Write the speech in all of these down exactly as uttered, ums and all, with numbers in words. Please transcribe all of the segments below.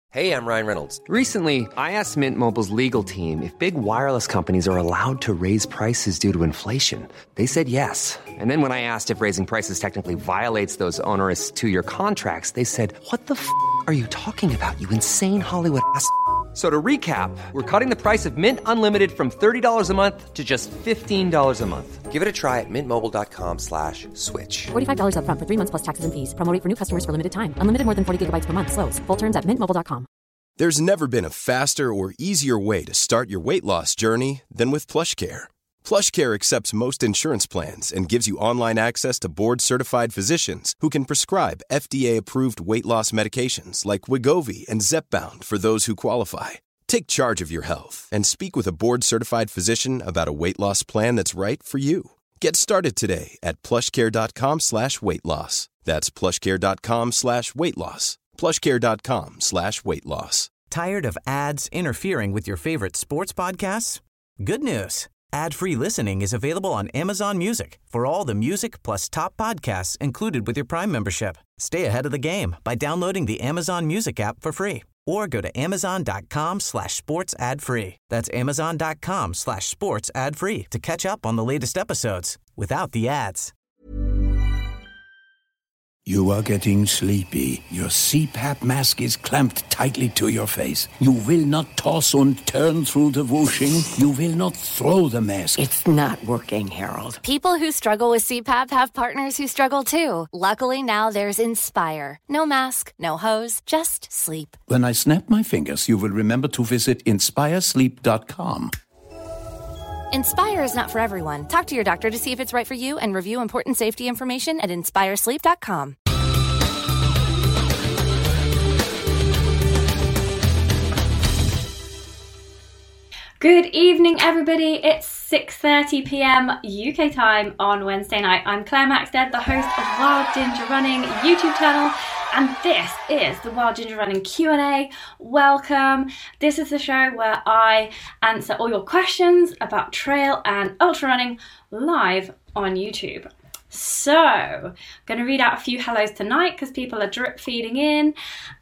Hey, I'm Ryan Reynolds. Recently, I asked Mint Mobile's legal team if big wireless companies are allowed to raise prices due to inflation. They said yes. And then when I asked if raising prices technically violates those onerous two-year contracts, they said, what the f*** are you talking about, you insane Hollywood ass f- So to recap, we're cutting the price of Mint Unlimited from thirty dollars a month to just fifteen dollars a month. Give it a try at mintmobile.com slash switch. forty-five dollars up front for three months plus taxes and fees. Promo rate for new customers for limited time. Unlimited more than forty gigabytes per month. Slows full terms at mint mobile dot com. There's never been a faster or easier way to start your weight loss journey than with PlushCare. PlushCare accepts most insurance plans and gives you online access to board-certified physicians who can prescribe F D A-approved weight loss medications like Wegovy and Zepbound for those who qualify. Take charge of your health and speak with a board-certified physician about a weight loss plan that's right for you. Get started today at plushcare.com slash weight loss. That's plushcare.com slash weight loss. plushcare.com slash weight loss. Tired of ads interfering with your favorite sports podcasts? Good news. Ad-free listening is available on Amazon Music for all the music plus top podcasts included with your Prime membership. Stay ahead of the game by downloading the Amazon Music app for free or go to amazon.com slash sports ad free. That's amazon.com slash sports ad free to catch up on the latest episodes without the ads. You are getting sleepy. Your C PAP mask is clamped tightly to your face. You will not toss and turn through the whooshing. You will not throw the mask. It's not working, Harold. People who struggle with C PAP have partners who struggle too. Luckily, now there's Inspire. No mask, no hose, just sleep. When I snap my fingers, you will remember to visit inspire sleep dot com. Inspire is not for everyone. Talk to your doctor to see if it's right for you and review important safety information at inspire sleep dot com. Good evening, everybody. It's six thirty p.m. U K time on Wednesday night. I'm Claire Maxted, the host of Wild Ginger Running YouTube channel, and this is the Wild Ginger Running Q and A. Welcome. This is the show where I answer all your questions about trail and ultra running live on YouTube. So, I'm going to read out a few hellos tonight because people are drip feeding in,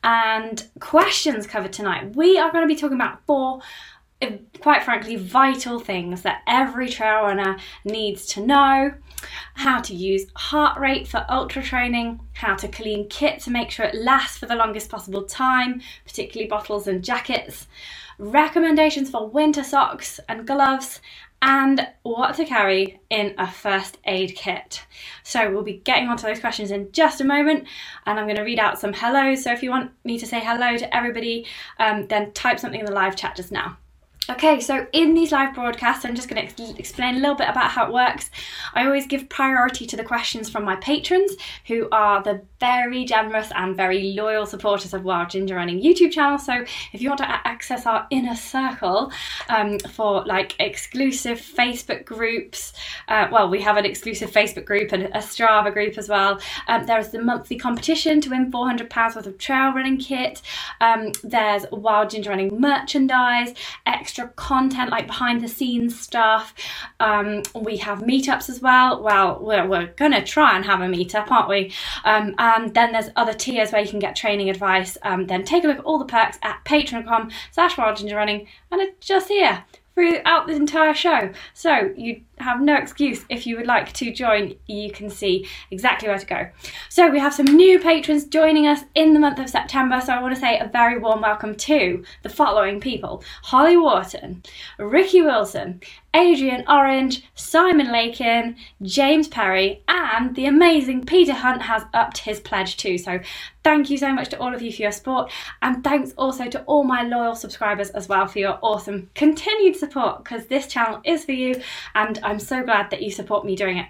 and questions covered tonight. We are going to be talking about four, quite frankly, vital things that every trail runner needs to know. How to use heart rate for ultra training, how to clean kit to make sure it lasts for the longest possible time, particularly bottles and jackets, recommendations for winter socks and gloves, and what to carry in a first aid kit. So we'll be getting onto those questions in just a moment, and I'm going to read out some hellos. So if you want me to say hello to everybody, um, then type something in the live chat just now. Okay, so in these live broadcasts, I'm just going to ex- explain a little bit about how it works. I always give priority to the questions from my patrons, who are the very generous and very loyal supporters of Wild Ginger Running YouTube channel. So if you want to a- access our inner circle um, for like exclusive Facebook groups, uh, well, we have an exclusive Facebook group and a Strava group as well. Um, there is the monthly competition to win four hundred pounds worth of trail running kit. Um, there's Wild Ginger Running merchandise, extra content like behind the scenes stuff. Um, we have meetups as well. Well, we're, we're gonna try and have a meetup, aren't we? Um, and then there's other tiers where you can get training advice. Um, then take a look at all the perks at patreon.com slash wild ginger running, and it's just here throughout the entire show. So you have no excuse. If you would like to join, you can see exactly where to go. So we have some new patrons joining us in the month of September, so I want to say a very warm welcome to the following people: Holly Wharton, Ricky Wilson, Adrian Orange, Simon Lakin, James Perry, and the amazing Peter Hunt has upped his pledge too. So thank you so much to all of you for your support, and thanks also to all my loyal subscribers as well for your awesome continued support, because this channel is for you, and I'm so glad that you support me doing it.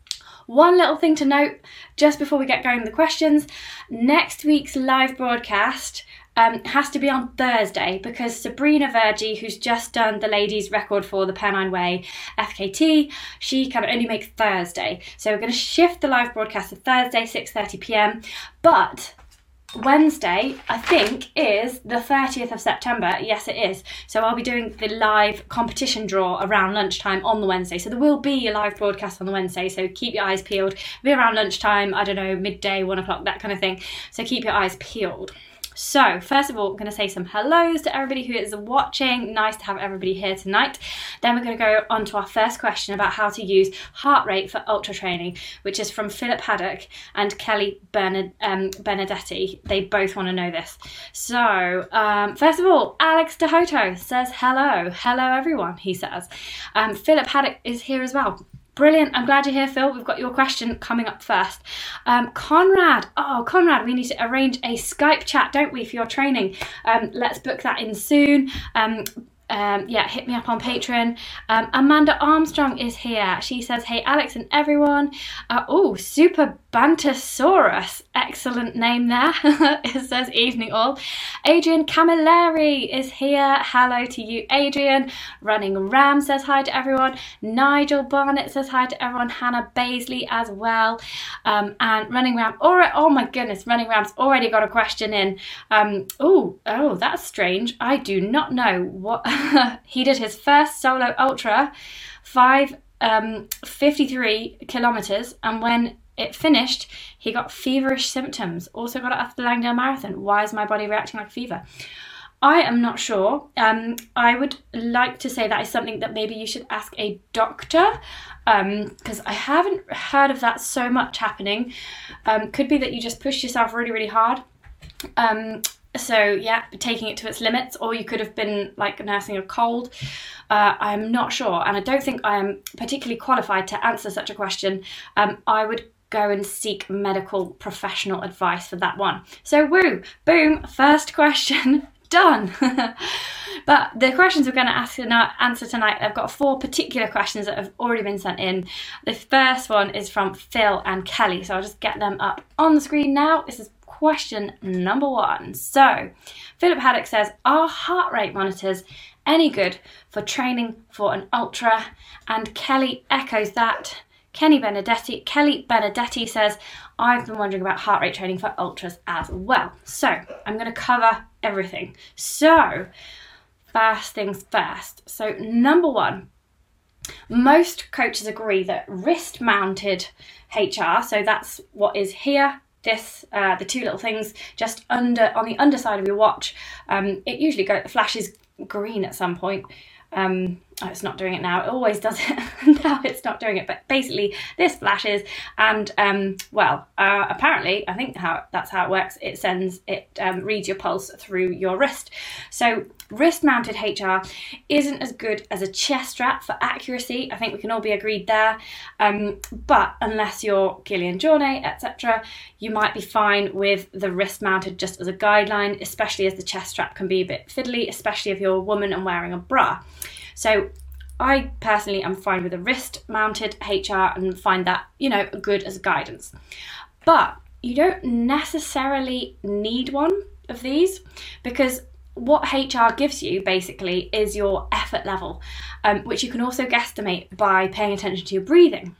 One little thing to note just before we get going with the questions: next week's live broadcast um, has to be on Thursday, because Sabrina Vergy, who's just done the ladies record for the Pennine Way F K T, she can only make Thursday. So we're going to shift the live broadcast to Thursday, six thirty p.m. But Wednesday, I think, is the thirtieth of September. Yes, it is. So I'll be doing the live competition draw around lunchtime on the Wednesday. So there will be a live broadcast on the Wednesday. So keep your eyes peeled. It'll be around lunchtime, I don't know, midday, one o'clock, that kind of thing. So keep your eyes peeled. So first of all, I'm going to say some hellos to everybody who is watching. Nice to have everybody here tonight. Then we're going to go on to our first question about how to use heart rate for ultra training, which is from Philip Haddock and Kelly Bernard, um, Benedetti. They both want to know this. So um, first of all, Alex DeHoto says hello. Hello everyone, he says. Um, Philip Haddock is here as well. Brilliant. I'm glad you're here, Phil. We've got your question coming up first. Um, Conrad. Oh, Conrad, we need to arrange a Skype chat, don't we, for your training? Um, let's book that in soon. Um, Um, yeah, hit me up on Patreon. Um, Amanda Armstrong is here. She says, hey, Alex and everyone. Uh, oh, Super Bantosaurus. Excellent name there. It says, evening all. Adrian Camilleri is here. Hello to you, Adrian. Running Ram says hi to everyone. Nigel Barnett says hi to everyone. Hannah Baisley as well. Um, and Running Ram. Alright, oh my goodness, Running Ram's already got a question in. Um, oh, oh, that's strange. I do not know what... He did his first solo ultra, five um, fifty-three kilometers, and when it finished, he got feverish symptoms. Also got it after the Langdale Marathon. Why is my body reacting like fever? I am not sure. Um, I would like to say that is something that maybe you should ask a doctor, because um, I haven't heard of that so much happening. Um, could be that you just pushed yourself really, really hard. Um, So yeah, taking it to its limits, or you could have been like nursing a cold. Uh, I'm not sure, and I don't think I am particularly qualified to answer such a question. Um, I would go and seek medical professional advice for that one. So woo, boom, first question done. But the questions we're going to ask tonight, answer tonight, I've got four particular questions that have already been sent in. The first one is from Phil and Kelly, so I'll just get them up on the screen now. This is question number one. So, Philip Haddock says, are heart rate monitors any good for training for an ultra? And Kelly echoes that. Kenny Benedetti, Kelly Benedetti says, I've been wondering about heart rate training for ultras as well. So, I'm going to cover everything. So, first things first. So, number one, most coaches agree that wrist-mounted H R, so that's what is here, this, uh, the two little things just under on the underside of your watch. Um, it usually go, flashes green at some point. Um, oh, it's not doing it now. It always does it. Now it's not doing it. But basically, this flashes, and um, well, uh, apparently, I think how that's how it works. It sends it um, reads your pulse through your wrist. So wrist-mounted H R isn't as good as a chest strap for accuracy. I think we can all be agreed there. Um, but unless you're Gillian Jornet, et cetera, you might be fine with the wrist-mounted just as a guideline, especially as the chest strap can be a bit fiddly, especially if you're a woman and wearing a bra. So I personally am fine with a wrist-mounted H R and find that, you know, good as guidance. But you don't necessarily need one of these, because what H R gives you basically is your effort level, um, which you can also guesstimate by paying attention to your breathing.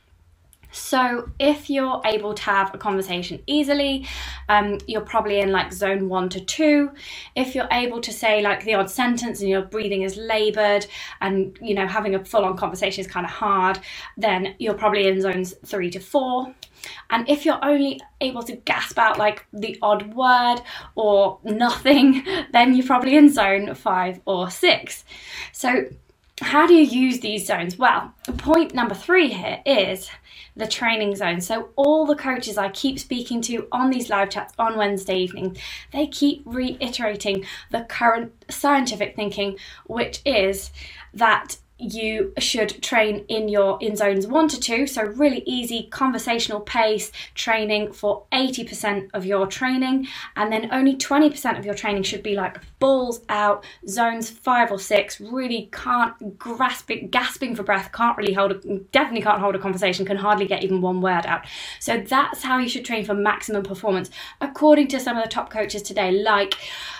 So if you're able to have a conversation easily, um, you're probably in like zone one to two. If you're able to say like the odd sentence and your breathing is laboured and, you know, having a full-on conversation is kind of hard, then you're probably in zones three to four. And if you're only able to gasp out like the odd word or nothing, then you're probably in zone five or six. So how do you use these zones? Well, point number three here is the training zone. So all the coaches I keep speaking to on these live chats on Wednesday evening, they keep reiterating the current scientific thinking, which is that you should train in your in zones one to two, so really easy conversational pace training for eighty percent of your training, and then only twenty percent of your training should be like balls out, zones five or six, really can't grasping gasping for breath, can't really hold a, definitely can't hold a conversation, can hardly get even one word out. So that's how you should train for maximum performance according to some of the top coaches today, like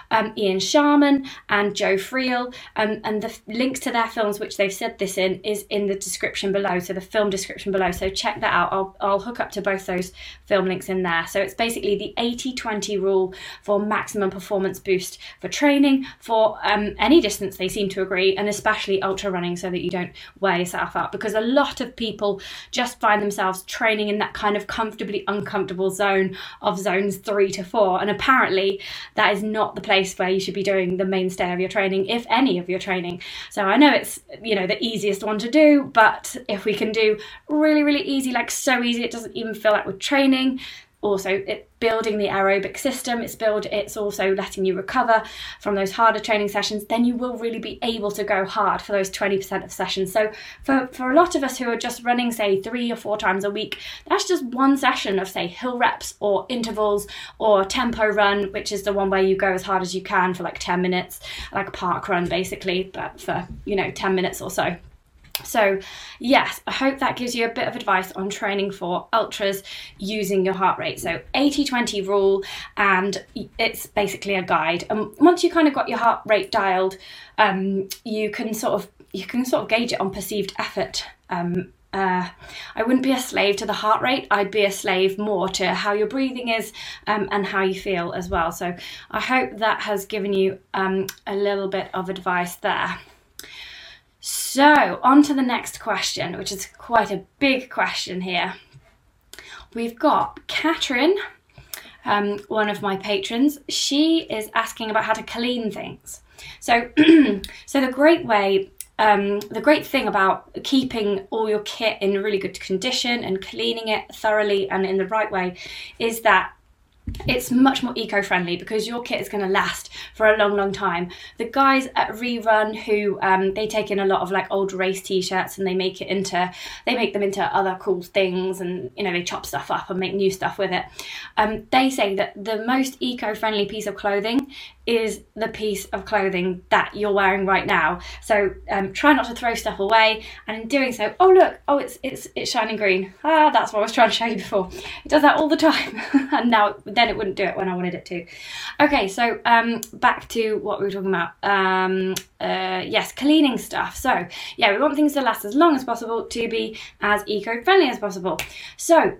um, Ian Sharman and Joe Friel, um, and the f- links to their films, which they've said this in, is in the description below, so the film description below, so check that out. I'll, I'll hook up to both those film links in there. So it's basically the eighty twenty rule for maximum performance boost for training, for um, any distance, they seem to agree, and especially ultra running, so that you don't wear yourself out, because a lot of people just find themselves training in that kind of comfortably uncomfortable zone of zones three to four, and apparently that is not the place where you should be doing the mainstay of your training, if any of your training. So I know it's, you know, the easiest one to do, but if we can do really, really easy, like so easy it doesn't even feel like we're training. Also, it building the aerobic system, it's build it's also letting you recover from those harder training sessions, then you will really be able to go hard for those twenty percent of sessions. So for, for a lot of us who are just running, say, three or four times a week, that's just one session of, say, hill reps or intervals or tempo run, which is the one where you go as hard as you can for like ten minutes, like a park run basically, but for, you know, ten minutes or so. So yes, I hope that gives you a bit of advice on training for ultras using your heart rate. So eighty twenty rule, and it's basically a guide. And once you kind of got your heart rate dialed, um, you can sort of you can sort of gauge it on perceived effort. Um, uh, I wouldn't be a slave to the heart rate. I'd be a slave more to how your breathing is um, and how you feel as well. So I hope that has given you um, a little bit of advice there. So, on to the next question, which is quite a big question here. We've got Catherine, um, one of my patrons. She is asking about how to clean things. So, so the great way, um, the great thing about keeping all your kit in really good condition and cleaning it thoroughly and in the right way is that it's much more eco-friendly, because your kit is going to last for a long, long time. The guys at Rerun, who um, they take in a lot of like old race t-shirts and they make it into, they make them into other cool things, and you know they chop stuff up and make new stuff with it. Um, they say that the most eco-friendly piece of clothing is the piece of clothing that you're wearing right now. So um, try not to throw stuff away, and in doing so, oh look, oh it's it's it's shining green. Ah, that's what I was trying to show you before. It does that all the time, and now then it wouldn't do it when I wanted it to. Okay, so um, back to what we were talking about. Um, uh, yes, cleaning stuff. So yeah, we want things to last as long as possible, to be as eco-friendly as possible. So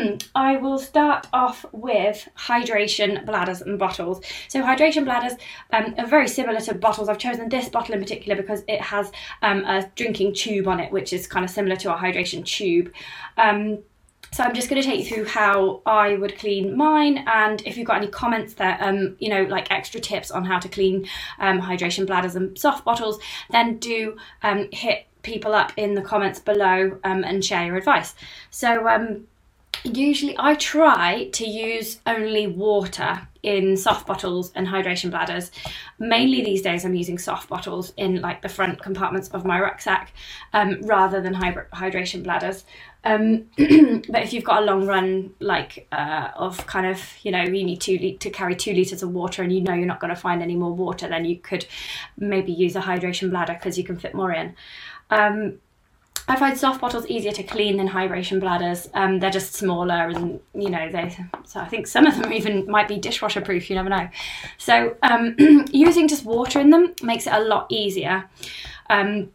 I will start off with hydration bladders and bottles. So hydration bladders um, are very similar to bottles. I've chosen this bottle in particular because it has um, a drinking tube on it, which is kind of similar to a hydration tube. Um, So I'm just going to take you through how I would clean mine, and if you've got any comments there, um, you know, like extra tips on how to clean um, hydration bladders and soft bottles, then do um, hit people up in the comments below um, and share your advice. So um, usually I try to use only water in soft bottles and hydration bladders. Mainly these days I'm using soft bottles in like the front compartments of my rucksack um, rather than hy- hydration bladders. Um, but if you've got a long run, like uh, of kind of, you know, you need two li- to carry two litres of water and you know you're not going to find any more water, then you could maybe use a hydration bladder because you can fit more in. Um, I find soft bottles easier to clean than hydration bladders. Um, they're just smaller, and you know they. So I think some of them even might be dishwasher proof. You never know. So um, using just water in them makes it a lot easier. Um,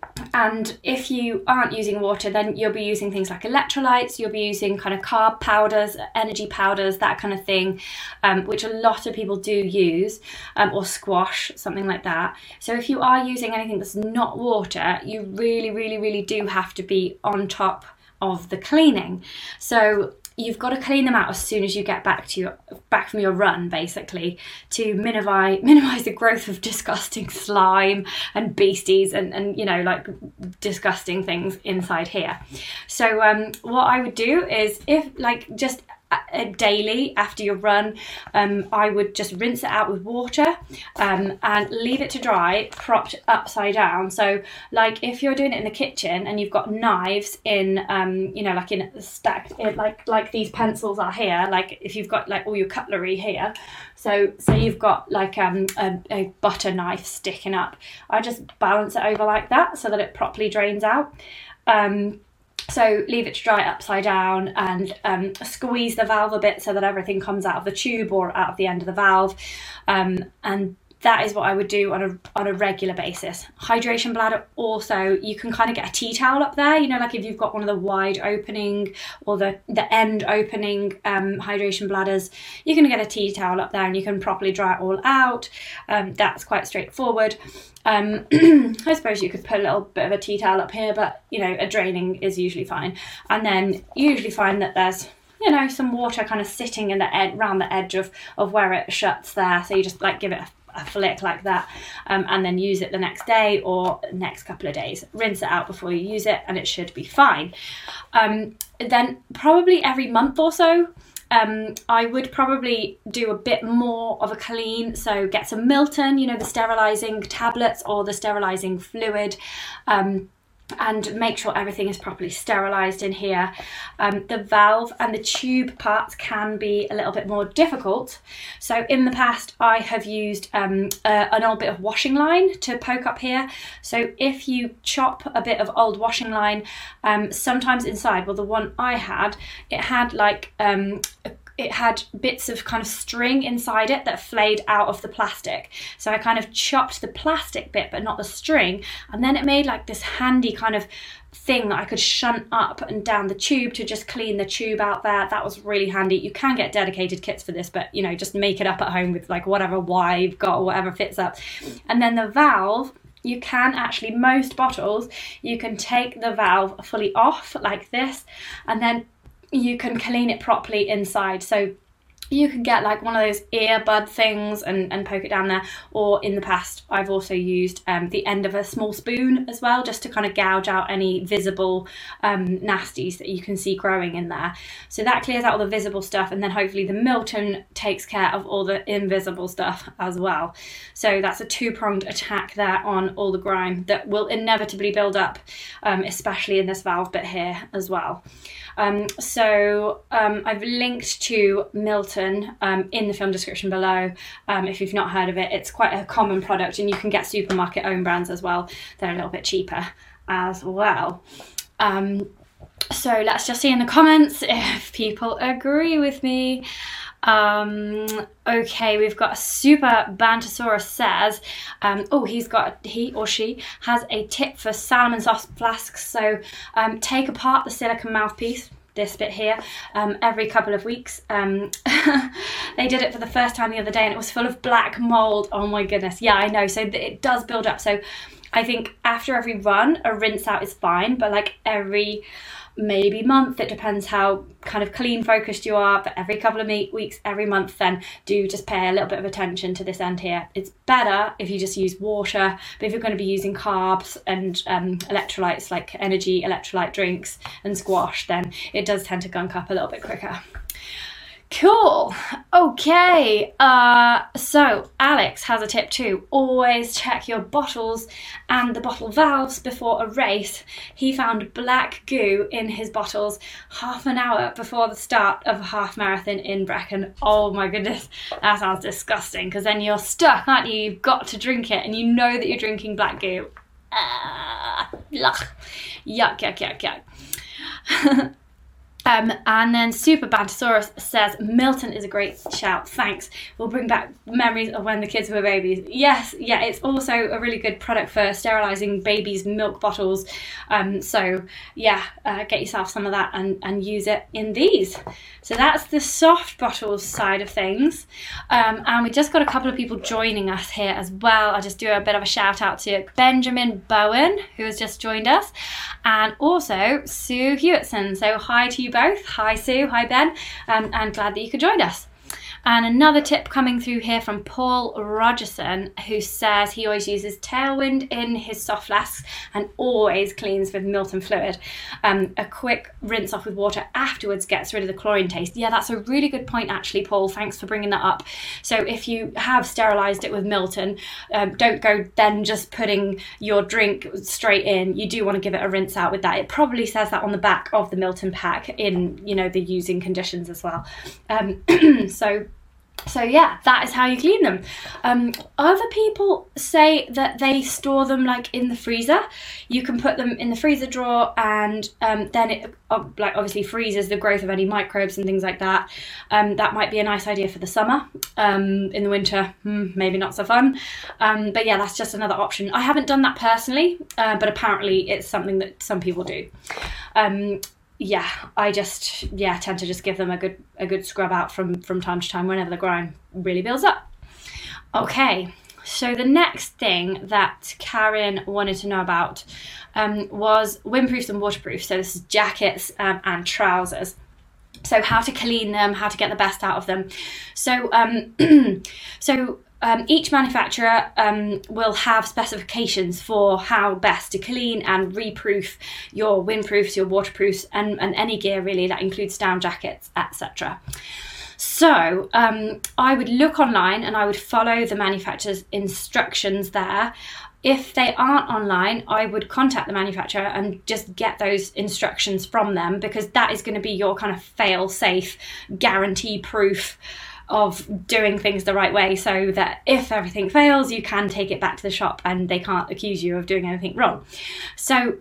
And if you aren't using water, then you'll be using things like electrolytes, you'll be using kind of carb powders, energy powders, that kind of thing, um, which a lot of people do use, um, or squash, something like that. So if you are using anything that's not water, you really, really, really do have to be on top of the cleaning. So you've got to clean them out as soon as you get back to your back from your run, basically, to minimize minimize the growth of disgusting slime and beasties and, and you know, like disgusting things inside here. So um, what I would do is, if like just a daily after your run, um, I would just rinse it out with water um, and leave it to dry, propped upside down. So like if you're doing it in the kitchen and you've got knives in, um, you know, like in stacked, like like these pencils are here, like if you've got like all your cutlery here, so so you've got like um, a, a butter knife sticking up, I just balance it over like that so that it properly drains out. Um, So leave it to dry upside down and um, squeeze the valve a bit so that everything comes out of the tube or out of the end of the valve. Um, and that is what I would do on a on a regular basis. Hydration bladder also, you can kind of get a tea towel up there, you know, like if you've got one of the wide opening or the, the end opening um, hydration bladders, you can get a tea towel up there and you can properly dry it all out. Um, that's quite straightforward. Um, I suppose you could put a little bit of a tea towel up here, but, you know, a draining is usually fine. And then you usually find that there's, you know, some water kind of sitting in the ed- around the edge of, of where it shuts there. So you just like give it a a flick like that, um, and then use it the next day or next couple of days. Rinse it out before you use it and it should be fine. Um, then probably every month or so, um, I would probably do a bit more of a clean. So get some Milton, you know, the sterilising tablets or the sterilising fluid, um, and make sure everything is properly sterilised in here. Um, the valve and the tube parts can be a little bit more difficult. So in the past I have used um, a, an old bit of washing line to poke up here. So if you chop a bit of old washing line, um, sometimes inside, well the one I had, it had like um, a it had bits of kind of string inside it that flayed out of the plastic. So I kind of chopped the plastic bit, but not the string. And then it made like this handy kind of thing that I could shunt up and down the tube to just clean the tube out there. That was really handy. You can get dedicated kits for this, but you know, just make it up at home with like whatever wire you've got or whatever fits up. And then the valve, you can actually, most bottles, you can take the valve fully off like this, and then you can clean it properly inside. So you can get like one of those earbud things and, and poke it down there. Or in the past, I've also used um, the end of a small spoon as well, just to kind of gouge out any visible um, nasties that you can see growing in there. So that clears out all the visible stuff, and then hopefully the Milton takes care of all the invisible stuff as well. So that's a two-pronged attack there on all the grime that will inevitably build up, um, especially in this valve bit here as well. Um, so um, I've linked to Milton um, in the film description below. Um, if you've not heard of it, it's quite a common product, and you can get supermarket own brands as well. They're a little bit cheaper as well. Um, so let's just see in the comments if people agree with me. Um, okay, we've got a Super Bantosaurus says, um, oh, he's got, he or she has a tip for salmon sauce flasks. So um, take apart the silicone mouthpiece, this bit here, um, every couple of weeks. Um, they did it for the first time the other day and it was full of black mold. Oh my goodness. Yeah, I know. So it does build up. So I think after every run, a rinse out is fine, but like every maybe month, it depends how kind of clean focused you are, but every couple of weeks, every month, then do just pay a little bit of attention to this end here. It's better if you just use water, but if you're going to be using carbs and um, electrolytes like energy electrolyte drinks and squash, then it does tend to gunk up a little bit quicker. Cool. Okay. Uh, so Alex has a tip too. Always check your bottles and the bottle valves before a race. He found black goo in his bottles half an hour before the start of a half marathon in Brecon. Oh my goodness. That sounds disgusting, because then you're stuck, aren't you? You've got to drink it and you know that you're drinking black goo. Uh, yuck, yuck, yuck, yuck, yuck. Um, and then Super Bantosaurus says, Milton is a great shout, thanks. We'll bring back memories of when the kids were babies. Yes, yeah, it's also a really good product for sterilising babies' milk bottles. Um, so yeah, uh, get yourself some of that and, and use it in these. So that's the soft bottles side of things. Um, and we just got a couple of people joining us here as well. I'll just do a bit of a shout out to Benjamin Bowen, who has just joined us, and also Sue Hewitson. So hi to you both. Hi Sue, hi Ben, um, and glad that you could join us. And another tip coming through here from Paul Rogerson, who says he always uses Tailwind in his soft flasks and always cleans with Milton fluid. Um, a quick rinse off with water afterwards gets rid of the chlorine taste. Yeah, that's a really good point actually, Paul. Thanks for bringing that up. So if you have sterilised it with Milton, um, don't go then just putting your drink straight in. You do want to give it a rinse out with that. It probably says that on the back of the Milton pack in, you know, the using conditions as well. Um, so So yeah, that is how you clean them. Um, other people say that they store them like in the freezer. You can put them in the freezer drawer, and um, then it uh, like obviously freezes the growth of any microbes and things like that. Um, that might be a nice idea for the summer. Um, in the winter, hmm, maybe not so fun. Um, but yeah, that's just another option. I haven't done that personally, uh, but apparently it's something that some people do. Um, Yeah, I just yeah tend to just give them a good a good scrub out from from time to time whenever the grime really builds up. Okay, so the next thing that Karen wanted to know about um, was windproofs and waterproofs. So this is jackets um, and trousers. So how to clean them, how to get the best out of them. So um, so. Um, each manufacturer um, will have specifications for how best to clean and reproof your windproofs, your waterproofs, and, and any gear really that includes down jackets, et cetera. So um, I would look online and I would follow the manufacturer's instructions there. If they aren't online, I would contact the manufacturer and just get those instructions from them, because that is going to be your kind of fail-safe, guarantee-proof of doing things the right way, so that if everything fails, you can take it back to the shop and they can't accuse you of doing anything wrong. So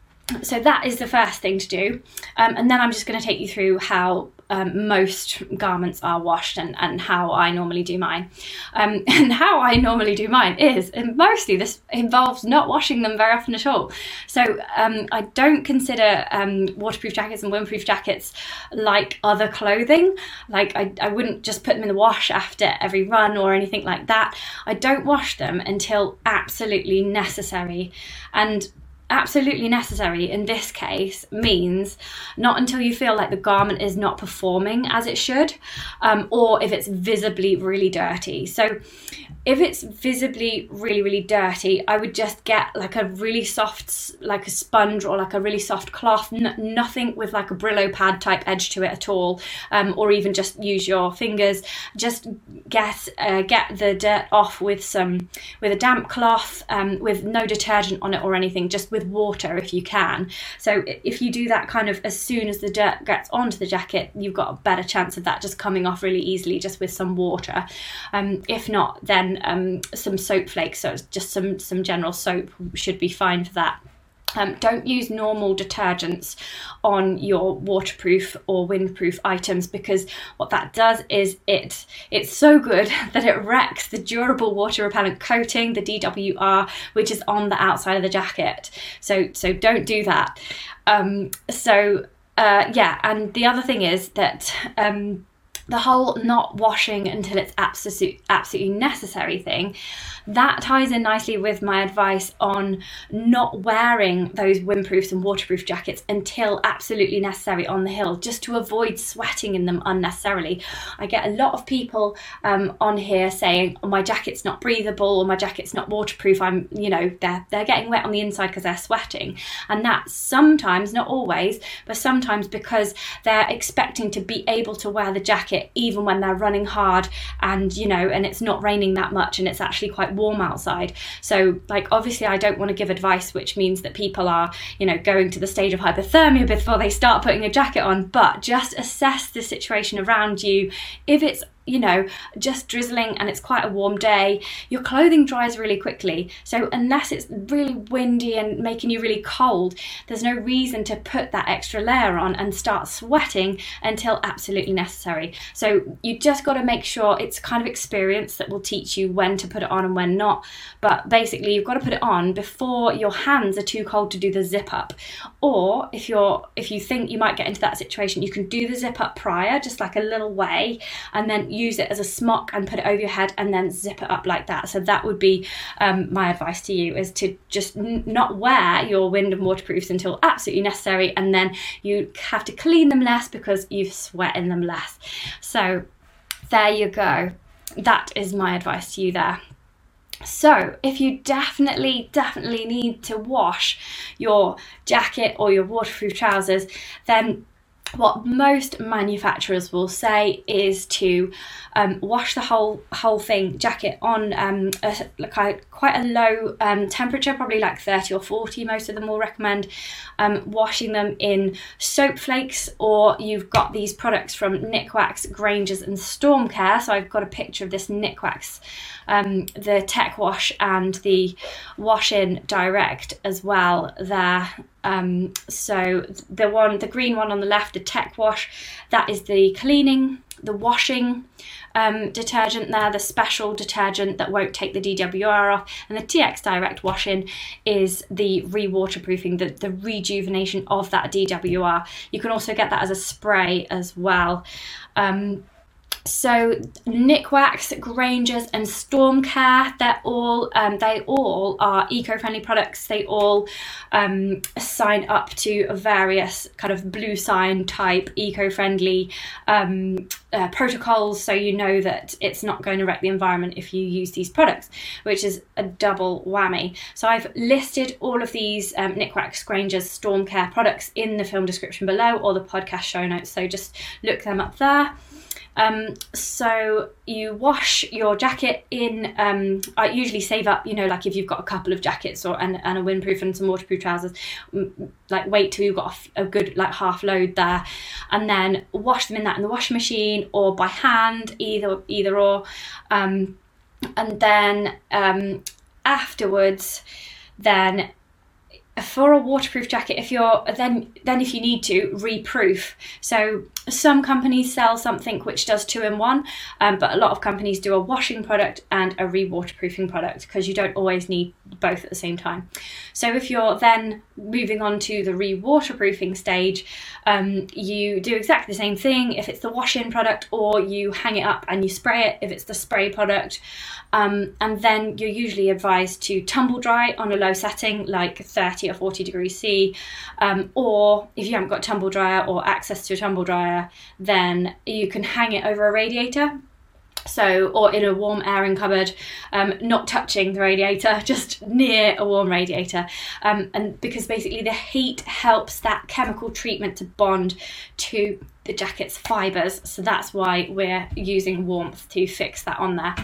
so that is the first thing to do. Um, and then I'm just going to take you through how um, most garments are washed and, and how I normally do mine. Um, and how I normally do mine is, and mostly this involves not washing them very often at all. So um, I don't consider um, waterproof jackets and windproof jackets like other clothing. Like I, I wouldn't just put them in the wash after every run or anything like that. I don't wash them until absolutely necessary. And absolutely necessary in this case means not until you feel like the garment is not performing as it should, um, or if it's visibly really dirty. So if it's visibly really, really dirty, I would just get like a really soft, like a sponge or like a really soft cloth, n- nothing with like a Brillo pad type edge to it at all, um, or even just use your fingers. Just get uh, get the dirt off with some with a damp cloth, um, with no detergent on it or anything, just with water if you can. So if you do that kind of as soon as the dirt gets onto the jacket, you've got a better chance of that just coming off really easily just with some water. Um, if not, then um, some soap flakes, so it's just some, some general soap should be fine for that. Um, don't use normal detergents on your waterproof or windproof items, because what that does is it it's so good that it wrecks the durable water repellent coating, the D W R, which is on the outside of the jacket. So so don't do that. Um, so uh, yeah, and the other thing is that um, the whole not washing until it's absolute, absolutely necessary thing, that ties in nicely with my advice on not wearing those windproofs and waterproof jackets until absolutely necessary on the hill, just to avoid sweating in them unnecessarily. I get a lot of people um, on here saying, oh, my jacket's not breathable, or my jacket's not waterproof. I'm, you know, they're, they're getting wet on the inside because they're sweating. And that's sometimes, not always, but sometimes because they're expecting to be able to wear the jacket even when they're running hard and, you know, and it's not raining that much and it's actually quite warm outside. So like obviously I don't want to give advice which means that people are, you know, going to the stage of hypothermia before they start putting a jacket on, but just assess the situation around you. If it's, you know, just drizzling and it's quite a warm day, your clothing dries really quickly. So unless it's really windy and making you really cold, there's no reason to put that extra layer on and start sweating until absolutely necessary. So you just got to make sure it's kind of experience that will teach you when to put it on and when not. But basically you've got to put it on before your hands are too cold to do the zip up. Or if you're if you think you might get into that situation, you can do the zip up prior, just like a little way, and then use it as a smock and put it over your head and then zip it up like that. So that would be um, my advice to you, is to just n- not wear your wind and waterproofs until absolutely necessary, and then you have to clean them less because you've sweat in them less. So there you go. That is my advice to you there. So if you definitely, definitely need to wash your jacket or your waterproof trousers, then what most manufacturers will say is to um, wash the whole whole thing, jacket, on um, a, like I quite a low um, temperature, probably like thirty or forty. Most of them will recommend um, washing them in soap flakes, or you've got these products from Nikwax, Grangers and Stormcare. So I've got a picture of this Nikwax, um, the Tech Wash and the Wash In Direct as well there. Um, so the one, the green one on the left, the Tech Wash, that is the cleaning, the washing um, detergent there, the special detergent that won't take the D W R off, and the T X Direct Wash-In is the re-waterproofing, the, the rejuvenation of that D W R. You can also get that as a spray as well. Um, So Nikwax, Grangers and Stormcare, they're all um, they all are eco-friendly products. They all um, sign up to various kind of blue sign type eco-friendly um, uh, protocols, so you know that it's not going to wreck the environment if you use these products, which is a double whammy. So I've listed all of these um, Nikwax, Grangers, Stormcare products in the film description below or the podcast show notes, so just look them up there. Um, so you wash your jacket in, um, I usually save up, you know, like if you've got a couple of jackets or and, and a windproof and some waterproof trousers, like wait till you've got a, a good like half load there, and then wash them in that in the washing machine or by hand, either either or, um, and then um, afterwards, then for a waterproof jacket, if you're then then if you need to, reproof. So some companies sell something which does two in one, um, but a lot of companies do a washing product and a re-waterproofing product because you don't always need both at the same time. So if you're then moving on to the re-waterproofing stage, um, you do exactly the same thing if it's the wash-in product, or you hang it up and you spray it if it's the spray product. Um, and then you're usually advised to tumble dry on a low setting, like thirty or forty degrees C, um, or if you haven't got a tumble dryer or access to a tumble dryer, then you can hang it over a radiator. So, or in a warm airing cupboard, um, not touching the radiator, just near a warm radiator. Um, and because basically the heat helps that chemical treatment to bond to the jacket's fibres. So that's why we're using warmth to fix that on there.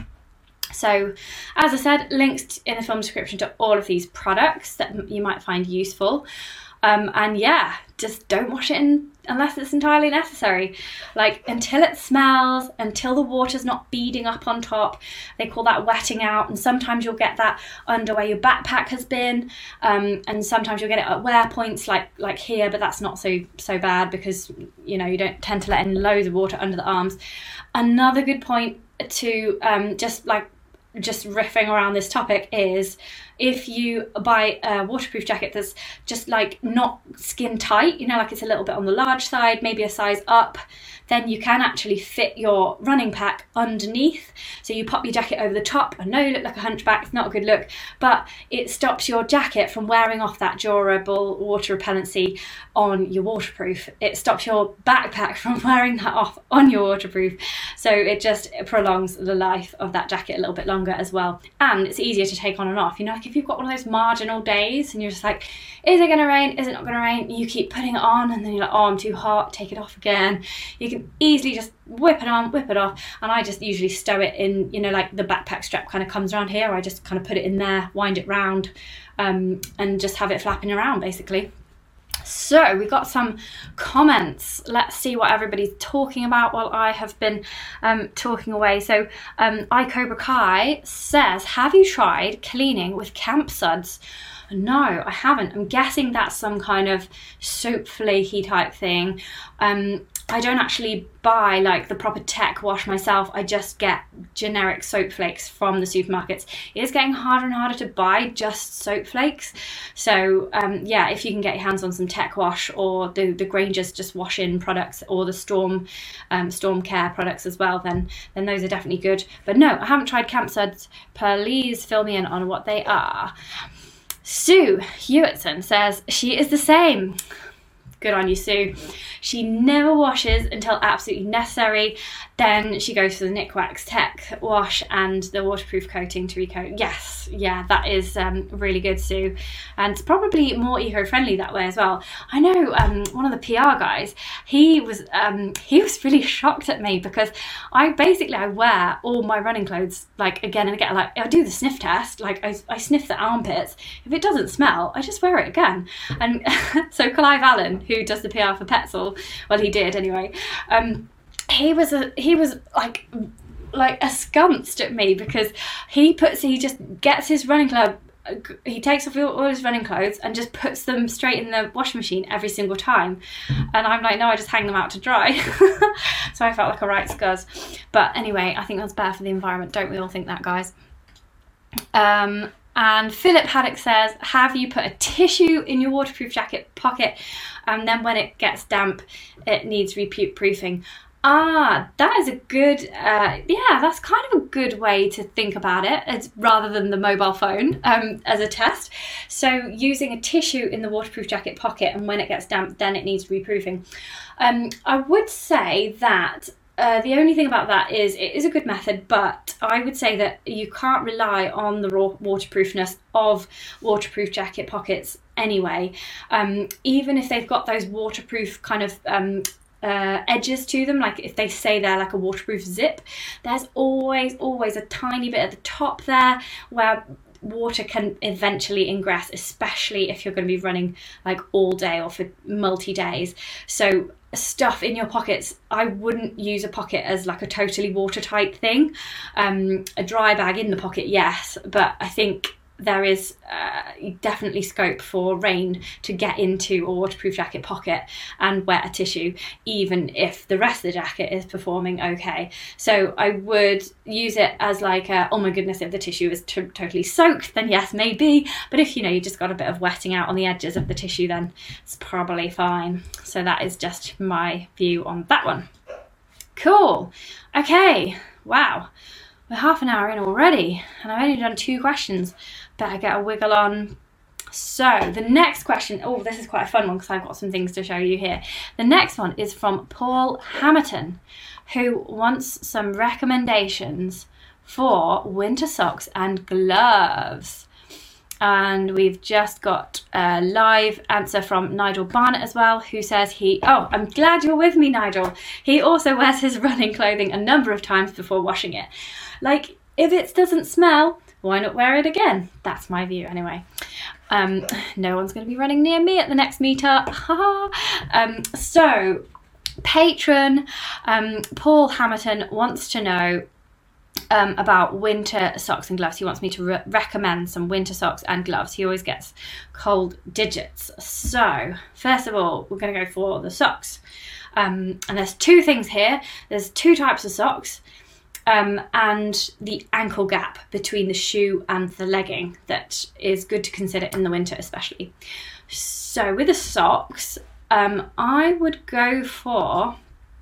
So, as I said, links in the film description to all of these products that you might find useful. Um, and yeah, just don't wash it in unless it's entirely necessary. Like until it smells, until the water's not beading up on top. They call that wetting out. And sometimes you'll get that under where your backpack has been. Um, and sometimes you'll get it at wear points like like here, but that's not so so bad because, you know, you don't tend to let in loads of water under the arms. Another good point to um, just like just riffing around this topic is if you buy a waterproof jacket that's just like not skin tight, you know, like it's a little bit on the large side, maybe a size up, then you can actually fit your running pack underneath. So you pop your jacket over the top. I know you look like a hunchback, it's not a good look, but it stops your jacket from wearing off that durable water repellency on your waterproof. It stops your backpack from wearing that off on your waterproof. So it just prolongs the life of that jacket a little bit longer as well. And it's easier to take on and off. You know, like if you've got one of those marginal days and you're just like, is it going to rain? Is it not going to rain? You keep putting it on and then you're like, oh, I'm too hot, take it off again. You can easily just whip it on, whip it off. And I just usually stow it in, you know, like the backpack strap kind of comes around here. I just kind of put it in there, wind it round, um, and just have it flapping around basically. So we got some comments. Let's see what everybody's talking about while I have been um, talking away. So um, iCobra Kai says, have you tried cleaning with camp suds? No, I haven't. I'm guessing that's some kind of soap flaky type thing. Um, I don't actually buy like the proper tech wash myself. I just get generic soap flakes from the supermarkets. It is getting harder and harder to buy just soap flakes. So um, yeah, if you can get your hands on some tech wash or the, the Grangers just wash in products or the Storm um, Stormcare products as well, then then those are definitely good. But no, I haven't tried camp suds. Please fill me in on what they are. Sue Hewitson says she is the same. Good on you, Sue. She never washes until absolutely necessary. Then she goes for the Nikwax Tech wash and the waterproof coating to recoat. Yes, yeah, that is um, really good, Sue. And it's probably more eco-friendly that way as well. I know um, one of the P R guys, he was um, he was really shocked at me because I basically, I wear all my running clothes like again and again. Like I do the sniff test, like I, I sniff the armpits. If it doesn't smell, I just wear it again. And so Clive Allen, who does the P R for Petzl, well, he did anyway, um, he was a, he was like like askance at me because he puts he just gets his running club he takes off all his running clothes and just puts them straight in the washing machine every single time. And I'm like, no, I just hang them out to dry. So I felt like a right scuzz. But anyway, I think that's better for the environment. Don't we all think that, guys? Um, and Philip Haddock says, have you put a tissue in your waterproof jacket pocket and then when it gets damp, it needs reproofing? Ah, that is a good, uh, yeah, that's kind of a good way to think about it, it's rather than the mobile phone um, as a test. So using a tissue in the waterproof jacket pocket, and when it gets damp, then it needs reproofing. Um, I would say that uh, the only thing about that is it is a good method, but I would say that you can't rely on the raw waterproofness of waterproof jacket pockets anyway. Um, even if they've got those waterproof kind of um, Uh, edges to them, like if they say they're like a waterproof zip, there's always always a tiny bit at the top there where water can eventually ingress, especially if you're going to be running like all day or for multi days. So stuff in your pockets, I wouldn't use a pocket as like a totally watertight thing. Um, a dry bag in the pocket, yes, but I think there is uh, definitely scope for rain to get into a waterproof jacket pocket and wet a tissue, even if the rest of the jacket is performing okay. So I would use it as like a, oh my goodness, if the tissue is t- totally soaked, then yes, maybe. But if, you know, you just got a bit of wetting out on the edges of the tissue, then it's probably fine. So that is just my view on that one. Cool. Okay. Wow. We're half an hour in already, and I've only done two questions. Better get a wiggle on. So the next question, oh, this is quite a fun one because I've got some things to show you here. The next one is from Paul Hamilton, who wants some recommendations for winter socks and gloves. And we've just got a live answer from Nigel Barnett as well, who says he, oh, I'm glad you're with me, Nigel. He also wears his running clothing a number of times before washing it. Like, if it doesn't smell, why not wear it again? That's my view anyway. Um, no one's going to be running near me at the next meetup. um, so, patron um, Paul Hamilton wants to know Um, about winter socks and gloves. He wants me to re- recommend some winter socks and gloves. He always gets cold digits. So, first of all, we're going to go for the socks. Um, and there's two things here. There's two types of socks um, and the ankle gap between the shoe and the legging that is good to consider in the winter especially. So, with the socks, um, I would go for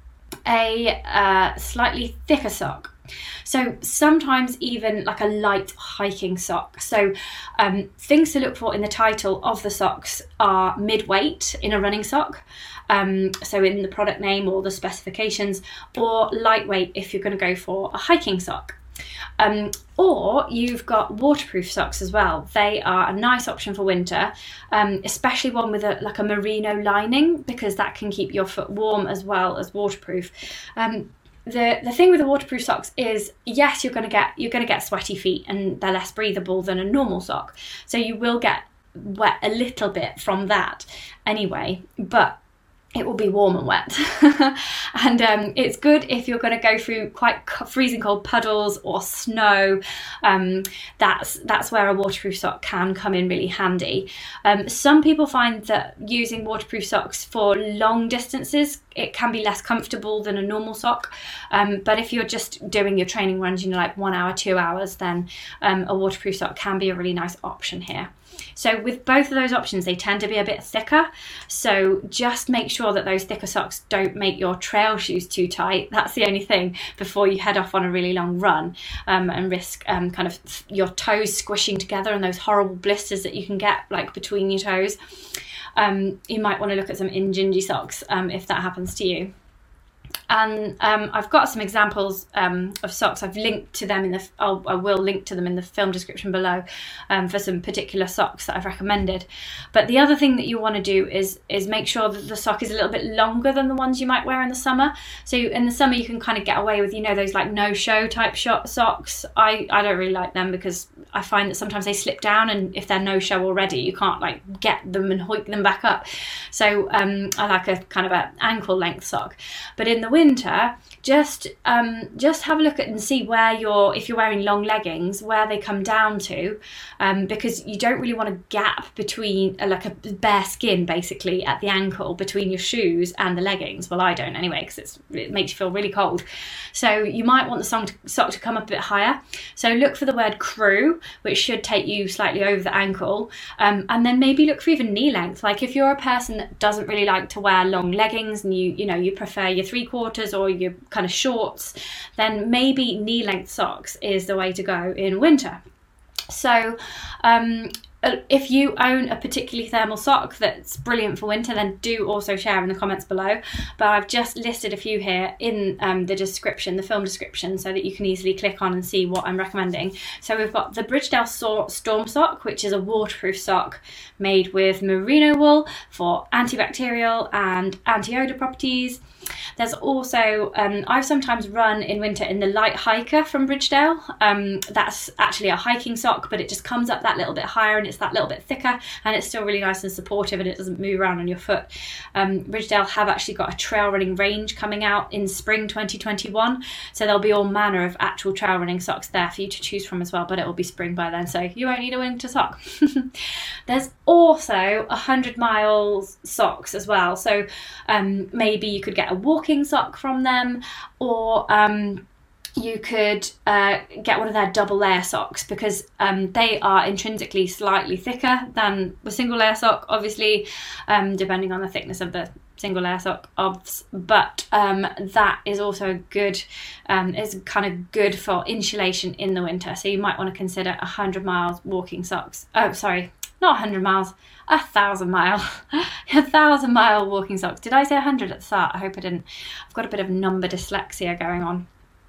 a uh, slightly thicker sock. So sometimes even like a light hiking sock. So um, things to look for in the title of the socks are mid-weight in a running sock. Um, so in the product name or the specifications, or lightweight if you're going to go for a hiking sock. Um, or you've got waterproof socks as well. They are a nice option for winter, um, especially one with a, like a merino lining, because that can keep your foot warm as well as waterproof. Um, The the thing with the waterproof socks is, yes, you're gonna get you're gonna get sweaty feet and they're less breathable than a normal sock. So you will get wet a little bit from that anyway, but it will be warm and wet. And um, it's good if you're going to go through quite freezing cold puddles or snow. Um, that's that's where a waterproof sock can come in really handy. Um, some people find that using waterproof socks for long distances, it can be less comfortable than a normal sock. Um, but if you're just doing your training runs, you know, like one hour, two hours, then um, a waterproof sock can be a really nice option here. So with both of those options, they tend to be a bit thicker. So just make sure that those thicker socks don't make your trail shoes too tight. That's the only thing before you head off on a really long run um, and risk um, kind of your toes squishing together and those horrible blisters that you can get like between your toes. um, you might want to look at some Injinji socks um, if that happens to you. And um, I've got some examples um, of socks. I've linked to them in the. I'll, I will link to them in the film description below um, for some particular socks that I've recommended. But the other thing that you want to do is is make sure that the sock is a little bit longer than the ones you might wear in the summer. So in the summer you can kind of get away with, you know, those like no show type shot socks. I I don't really like them because I find that sometimes they slip down, and if they're no show already, you can't like get them and hoik them back up. So um, I like a kind of a ankle length sock. But in the winter, just um, just have a look at and see where you're, if you're wearing long leggings, where they come down to, um, because you don't really want a gap between, uh, like a bare skin basically at the ankle between your shoes and the leggings. Well, I don't anyway, because it's it makes you feel really cold. So you might want the sock to, sock to come up a bit higher. So look for the word crew, which should take you slightly over the ankle, um, and then maybe look for even knee length. Like if you're a person that doesn't really like to wear long leggings and you you know you prefer your three quarters or your kind of shorts, then maybe knee length socks is the way to go in winter. So um, if you own a particularly thermal sock that's brilliant for winter, then do also share in the comments below. But I've just listed a few here in um, the description, the film description, so that you can easily click on and see what I'm recommending. So we've got the Bridgedale Storm Sock, which is a waterproof sock made with merino wool for antibacterial and anti-odor properties. There's also, um, I've sometimes run in winter in the Light Hiker from Bridgedale. Um, that's actually a hiking sock, but it just comes up that little bit higher and it's that little bit thicker, and it's still really nice and supportive, and it doesn't move around on your foot. Um, Bridgedale have actually got a trail running range coming out in spring twenty twenty-one, so there'll be all manner of actual trail running socks there for you to choose from as well, but it will be spring by then, so you won't need a winter sock. There's also one hundred miles socks as well, so um, maybe you could get a walking sock from them, or um, you could uh, get one of their double layer socks, because um, they are intrinsically slightly thicker than the single layer sock, obviously, um, depending on the thickness of the single layer sock, obvs, but um, that is also good, um, is kind of good for insulation in the winter, so you might want to consider one hundred miles walking socks. Oh, sorry, not one hundred miles, a thousand mile, a thousand mile walking socks. Did I say one hundred at the start? I hope I didn't. I've got a bit of number dyslexia going on.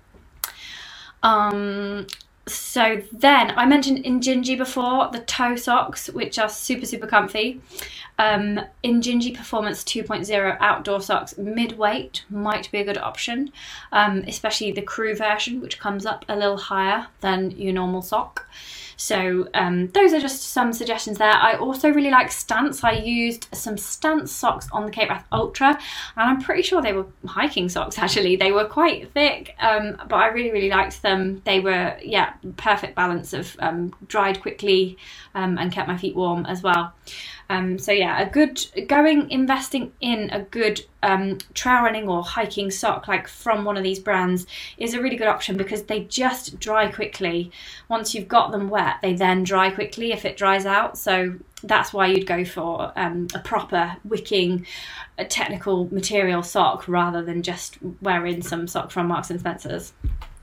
Um, so then I mentioned Injinji before, the toe socks, which are super, super comfy. Um, Injinji Performance two point oh outdoor socks, mid-weight, might be a good option, um, especially the crew version, which comes up a little higher than your normal sock. So um, those are just some suggestions there. I also really like Stance. I used some Stance socks on the Cape Wrath Ultra, and I'm pretty sure they were hiking socks actually. They were quite thick, um, but I really, really liked them. They were, yeah, perfect balance of um, dried quickly um, and kept my feet warm as well. Um, so yeah, a good, going, investing in a good um, trail running or hiking sock, like from one of these brands, is a really good option, because they just dry quickly. Once you've got them wet, they then dry quickly if it dries out. So that's why you'd go for um, a proper wicking, a technical material sock, rather than just wearing some sock from Marks and Spencer's.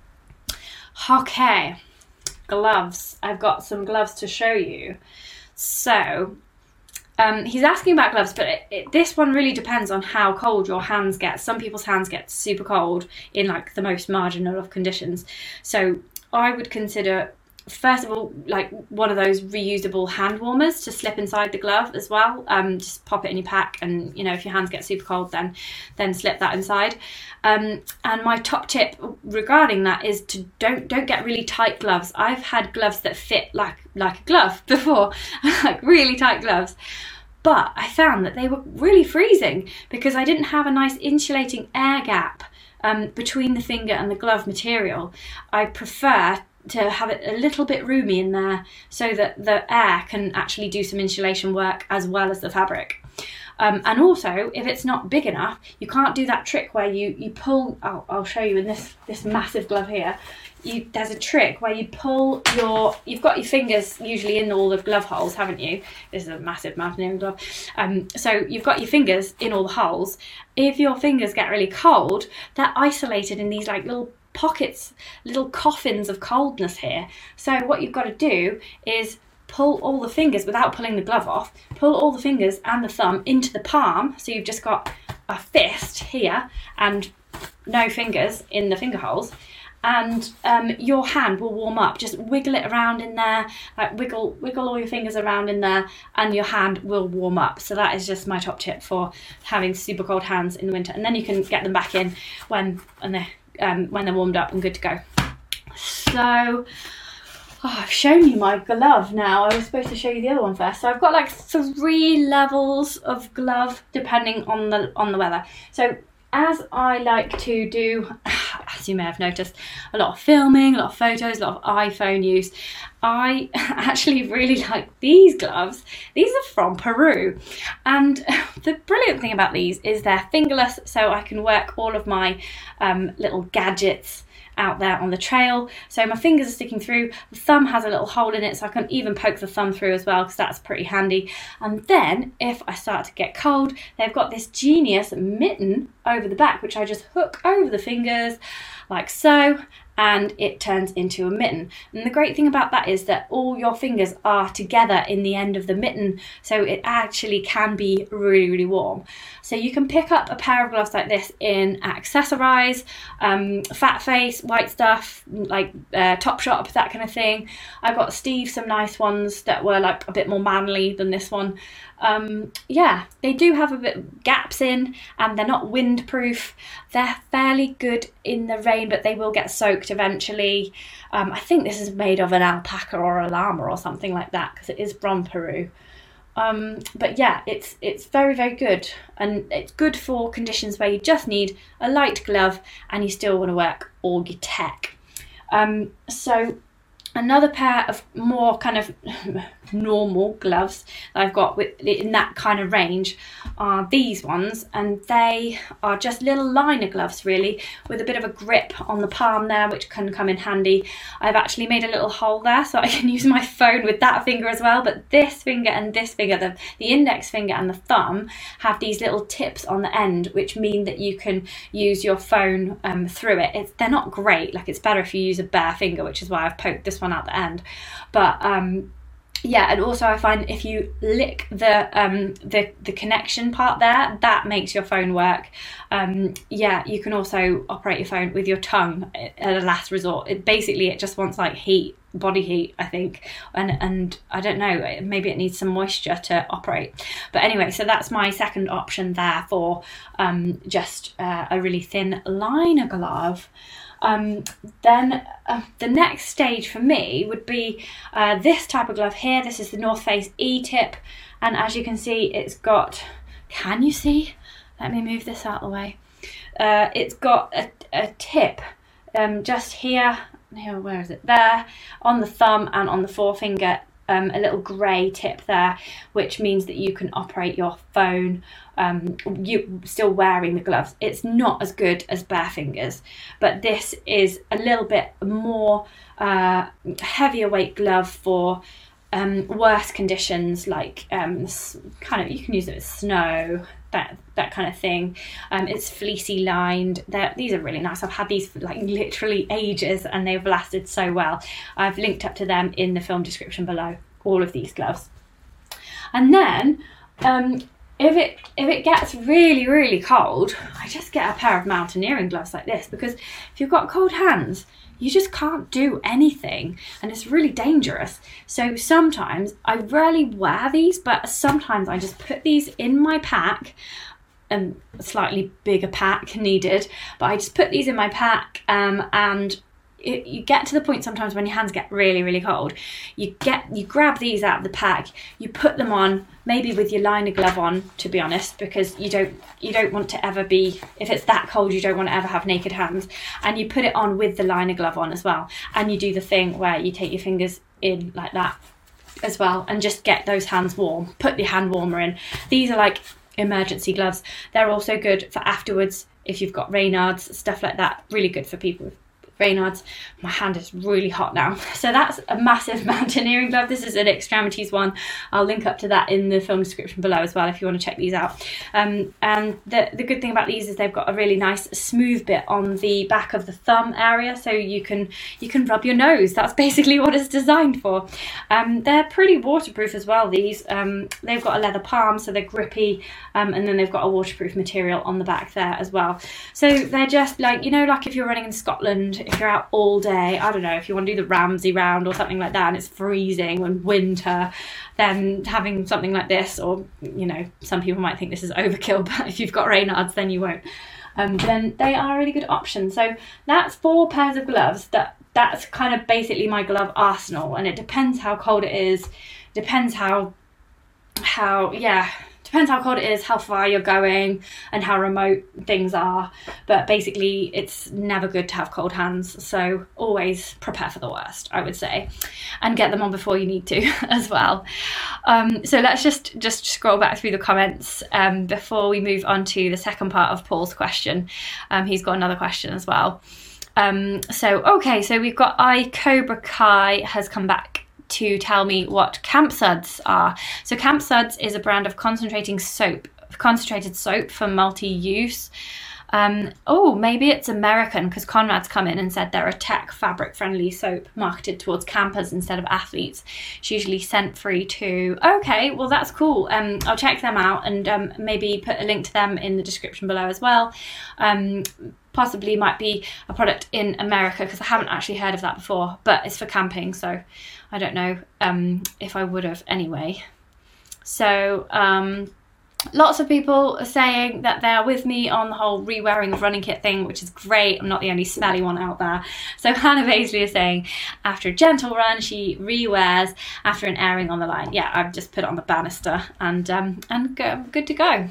Okay, gloves. I've got some gloves to show you. So Um, he's asking about gloves, but it, it, this one really depends on how cold your hands get. Some people's hands get super cold in like the most marginal of conditions. So I would consider, first of all, like one of those reusable hand warmers to slip inside the glove as well. Um, just pop it in your pack, and you know, if your hands get super cold, then then slip that inside. Um, and my top tip regarding that is to don't don't get really tight gloves. I've had gloves that fit like like a glove before, like really tight gloves. But I found that they were really freezing because I didn't have a nice insulating air gap um, between the finger and the glove material. I prefer to have it a little bit roomy in there so that the air can actually do some insulation work as well as the fabric. Um, and also, if it's not big enough, you can't do that trick where you, you pull, oh, I'll show you in this, this massive glove here. You, there's a trick where you pull your, you've got your fingers usually in all the glove holes, haven't you? This is a massive mountaineering glove. Um, so you've got your fingers in all the holes. If your fingers get really cold, they're isolated in these like little pockets, little coffins of coldness here. So what you've got to do is pull all the fingers without pulling the glove off, pull all the fingers and the thumb into the palm, so you've just got a fist here and no fingers in the finger holes, and um, your hand will warm up. Just wiggle it around in there, like wiggle wiggle all your fingers around in there, and your hand will warm up. So that is just my top tip for having super cold hands in the winter, and then you can get them back in when and they um, when they're warmed up and good to go. So oh, I've shown you my glove now. I was supposed to show you the other one first. So I've got like three levels of glove depending on the on the weather. So as I like to do, as you may have noticed, a lot of filming, a lot of photos, a lot of iPhone use, I actually really like these gloves. These are from Peru, and the brilliant thing about these is they're fingerless, so I can work all of my um, little gadgets out there on the trail. So my fingers are sticking through, the thumb has a little hole in it, so I can even poke the thumb through as well, because that's pretty handy. And then if I start to get cold, they've got this genius mitten over the back, which I just hook over the fingers like so, and it turns into a mitten. And the great thing about that is that all your fingers are together in the end of the mitten, so it actually can be really, really warm. So you can pick up a pair of gloves like this in Accessorize, um, Fat Face, White Stuff, like uh, Topshop, that kind of thing. I got Steve some nice ones that were like a bit more manly than this one. Um, yeah, they do have a bit gaps in, and they're not windproof. They're fairly good in the rain, but they will get soaked eventually. Um, I think this is made of an alpaca or a llama or something like that, because it is from Peru. Um, but yeah, it's it's very, very good, and it's good for conditions where you just need a light glove and you still want to work all your tech. Um, so another pair of more kind of normal gloves that I've got with, in that kind of range are these ones, and they are just little liner gloves really, with a bit of a grip on the palm there, which can come in handy. I've actually made a little hole there so I can use my phone with that finger as well, but this finger and this finger, the, the index finger and the thumb, have these little tips on the end, which mean that you can use your phone um, through it. It's, they're not great, like it's better if you use a bare finger, which is why I've poked this one out the end. But um, yeah, and also I find if you lick the um, the the connection part there, that makes your phone work. Um, yeah, you can also operate your phone with your tongue at a last resort. It, basically, it just wants like heat, body heat, I think, and and I don't know, maybe it needs some moisture to operate. But anyway, so that's my second option there for um, just uh, a really thin liner glove. Um, then uh, the next stage for me would be uh, this type of glove here. This is the North Face E-tip, and as you can see, it's got, can you see? Let me move this out of the way. Uh, it's got a, a tip um, just here, here, where is it? There, on the thumb and on the forefinger, um, a little grey tip there, which means that you can operate your phone Um, you still wearing the gloves. It's not as good as bare fingers, but this is a little bit more uh, heavier weight glove for um, worse conditions, like um, kind of, you can use it with snow, that that kind of thing. Um, it's fleecy lined. They're, these are really nice. I've had these for like literally ages and they've lasted so well. I've linked up to them in the film description below, all of these gloves. And then um, If it if it gets really, really cold, I just get a pair of mountaineering gloves like this, because if you've got cold hands, you just can't do anything, and it's really dangerous. So sometimes, I rarely wear these, but sometimes I just put these in my pack, and a slightly bigger pack needed, but I just put these in my pack, um, and It, you get to the point sometimes when your hands get really, really cold, you get you grab these out of the pack, you put them on, maybe with your liner glove on, to be honest, because you don't you don't want to ever be, if it's that cold, you don't want to ever have naked hands, and you put it on with the liner glove on as well, and you do the thing where you take your fingers in like that as well, and just get those hands warm. Put your hand warmer in. These are like emergency gloves. They're also good for afterwards if you've got Raynaud's, stuff like that. Really good for people with Reynards. My hand is really hot now. So that's a massive mountaineering glove. This is an extremities one. I'll link up to that in the film description below as well if you want to check these out. Um, and the, the good thing about these is they've got a really nice smooth bit on the back of the thumb area, so you can you can rub your nose. That's basically what it's designed for. Um, they're pretty waterproof as well, these. Um, they've got a leather palm, so they're grippy, um, and then they've got a waterproof material on the back there as well. So they're just like, you know, like if you're running in Scotland, if you're out all day, I don't know, if you want to do the Ramsey round or something like that and it's freezing and winter, then having something like this, or, you know, some people might think this is overkill, but if you've got Reynards then you won't. Um, then they are a really good option. So that's four pairs of gloves. That That's kind of basically my glove arsenal, and it depends how cold it is, depends how, how, yeah, depends how cold it is, how far you're going, and how remote things are. But basically, it's never good to have cold hands. So always prepare for the worst, I would say, and get them on before you need to as well. Um, so let's just just scroll back through the comments um, before we move on to the second part of Paul's question. Um, he's got another question as well. Um, so okay, so we've got I Cobra Kai has come back to tell me what Camp Suds are. So Camp Suds is a brand of concentrating soap, concentrated soap for multi-use. Um, oh, maybe it's American, because Conrad's come in and said they're a tech fabric-friendly soap marketed towards campers instead of athletes. It's usually scent-free too. Okay, well that's cool. Um, I'll check them out and um, maybe put a link to them in the description below as well. Um, possibly might be a product in America, because I haven't actually heard of that before, but it's for camping, so I don't know um, if I would have anyway. So um, lots of people are saying that they're with me on the whole re-wearing of running kit thing, which is great. I'm not the only smelly one out there. So Hannah Paisley is saying after a gentle run, she re-wears after an airing on the line. Yeah, I've just put it on the banister and um, and go, good to go.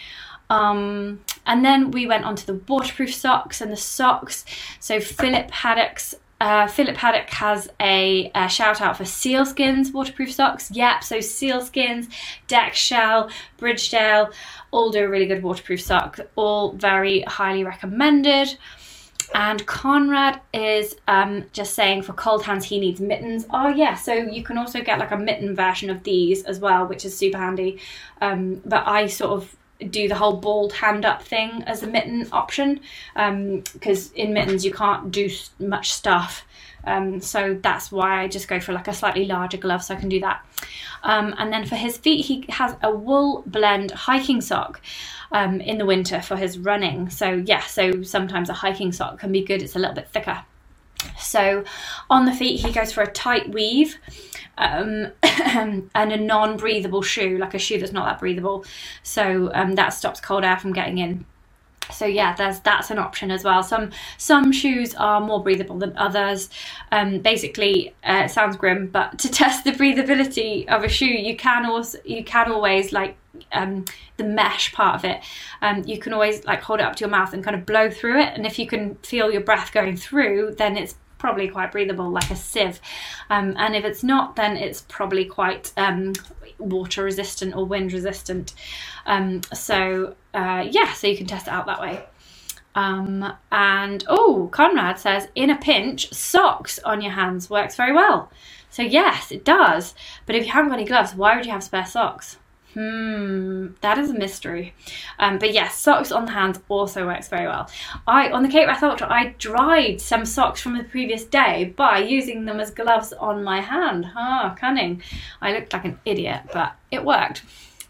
Um, and then we went on to the waterproof socks and the socks. So Philip Haddock's Uh, Philip Haddock has a, a shout out for Sealskins waterproof socks. Yep, so Sealskins, DexShell, Bridgedale, all do a really good waterproof sock. All very highly recommended. And Conrad is um, just saying for cold hands he needs mittens. Oh yeah, so you can also get like a mitten version of these as well, which is super handy. Um, but I sort of do the whole balled hand up thing as a mitten option, because um, in mittens you can't do much stuff, um, so that's why I just go for like a slightly larger glove so I can do that. Um, and then for his feet he has a wool blend hiking sock um, in the winter for his running. So yeah, so sometimes a hiking sock can be good, it's a little bit thicker. So on the feet he goes for a tight weave um, and a non-breathable shoe, like a shoe that's not that breathable, so um, that stops cold air from getting in. So yeah, there's that's an option as well. Some some shoes are more breathable than others. Um, basically, uh, it sounds grim, but to test the breathability of a shoe, you can also you can always like um, the mesh part of it. Um, you can always like hold it up to your mouth and kind of blow through it, and if you can feel your breath going through, then it's probably quite breathable, like a sieve. Um, and if it's not, then it's probably quite um, water resistant or wind resistant. Um, so uh, yeah, so you can test it out that way. Um, and oh, Conrad says in a pinch, socks on your hands works very well. So yes, it does. But if you haven't got any gloves, why would you have spare socks? Hmm, that is a mystery. Um, but yes, socks on the hands also works very well. I on the Cape Wrath Ultra, I dried some socks from the previous day by using them as gloves on my hand. Ah, cunning. I looked like an idiot, but it worked.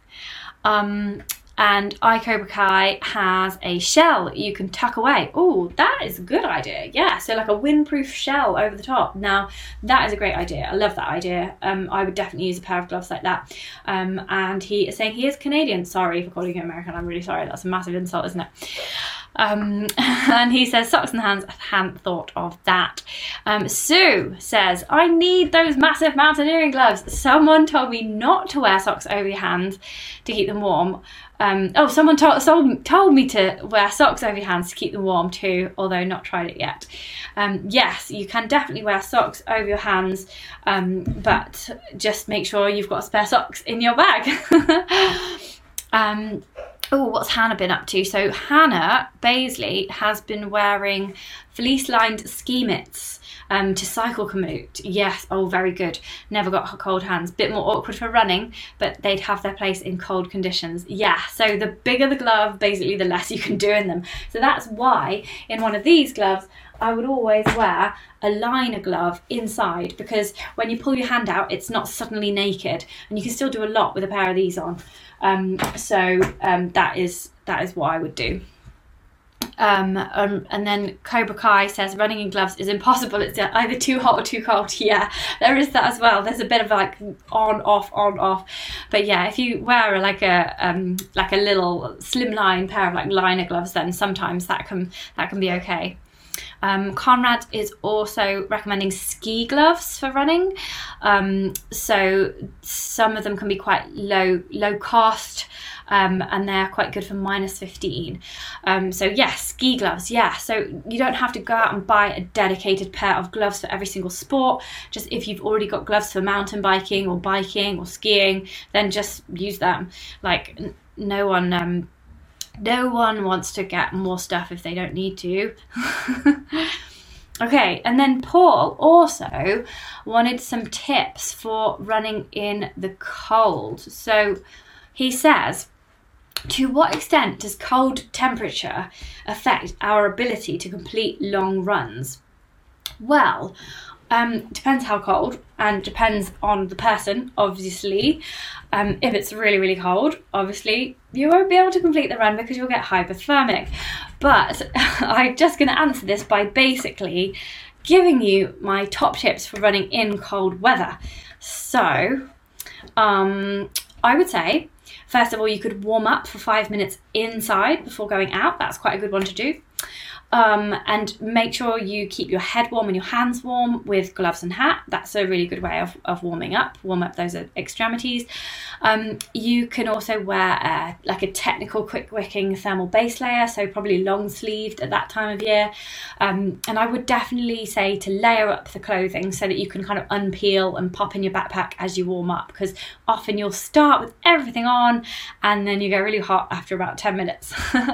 Um, and I Cobra Kai has a shell you can tuck away. Oh, that is a good idea. Yeah, so like a windproof shell over the top. Now, that is a great idea. I love that idea. Um, I would definitely use a pair of gloves like that. Um, and he is saying he is Canadian. Sorry for calling him American. I'm really sorry. That's a massive insult, isn't it? Um, and he says, socks in the hands. I hadn't thought of that. Um, Sue says, I need those massive mountaineering gloves. Someone told me not to wear socks over your hands to keep them warm. Um, oh, someone told, told, told me to wear socks over your hands to keep them warm too, although not tried it yet. Um, yes, you can definitely wear socks over your hands, um, but just make sure you've got spare socks in your bag. um, Oh, what's Hannah been up to? So Hannah Paisley has been wearing fleece-lined ski mitts um, to cycle commute. Yes, oh, very good. Never got cold hands. Bit more awkward for running, but they'd have their place in cold conditions. Yeah, so the bigger the glove, basically the less you can do in them. So that's why in one of these gloves, I would always wear a liner glove inside, because when you pull your hand out, it's not suddenly naked, and you can still do a lot with a pair of these on. Um, so um, that is that is what I would do. Um, um, and then Cobra Kai says running in gloves is impossible. It's either too hot or too cold. Yeah, there is that as well. There's a bit of like on, off, on, off. But yeah, if you wear like a um, like a little slimline pair of like liner gloves, then sometimes that can that can be okay. Um, Conrad is also recommending ski gloves for running. Um, so some of them can be quite low low cost. Um, and they're quite good for minus fifteen. Um, so yes, yeah, ski gloves, yeah. So you don't have to go out and buy a dedicated pair of gloves for every single sport. Just if you've already got gloves for mountain biking or biking or skiing, then just use them. Like n- no one, um, no one wants to get more stuff if they don't need to. Okay, and then Paul also wanted some tips for running in the cold. So he says, to what extent does cold temperature affect our ability to complete long runs? Well, um, depends how cold, and depends on the person, obviously. Um, if it's really, really cold, obviously, you won't be able to complete the run because you'll get hypothermic. But I'm just going to answer this by basically giving you my top tips for running in cold weather. So, um, I would say, first of all, you could warm up for five minutes inside before going out. That's quite a good one to do. Um, and make sure you keep your head warm and your hands warm with gloves and hat. That's a really good way of, of warming up. Warm up those extremities. Um, you can also wear a, like a technical quick wicking thermal base layer, so probably long sleeved at that time of year. Um, and I would definitely say to layer up the clothing so that you can kind of unpeel and pop in your backpack as you warm up, because often you'll start with everything on and then you get really hot after about ten minutes.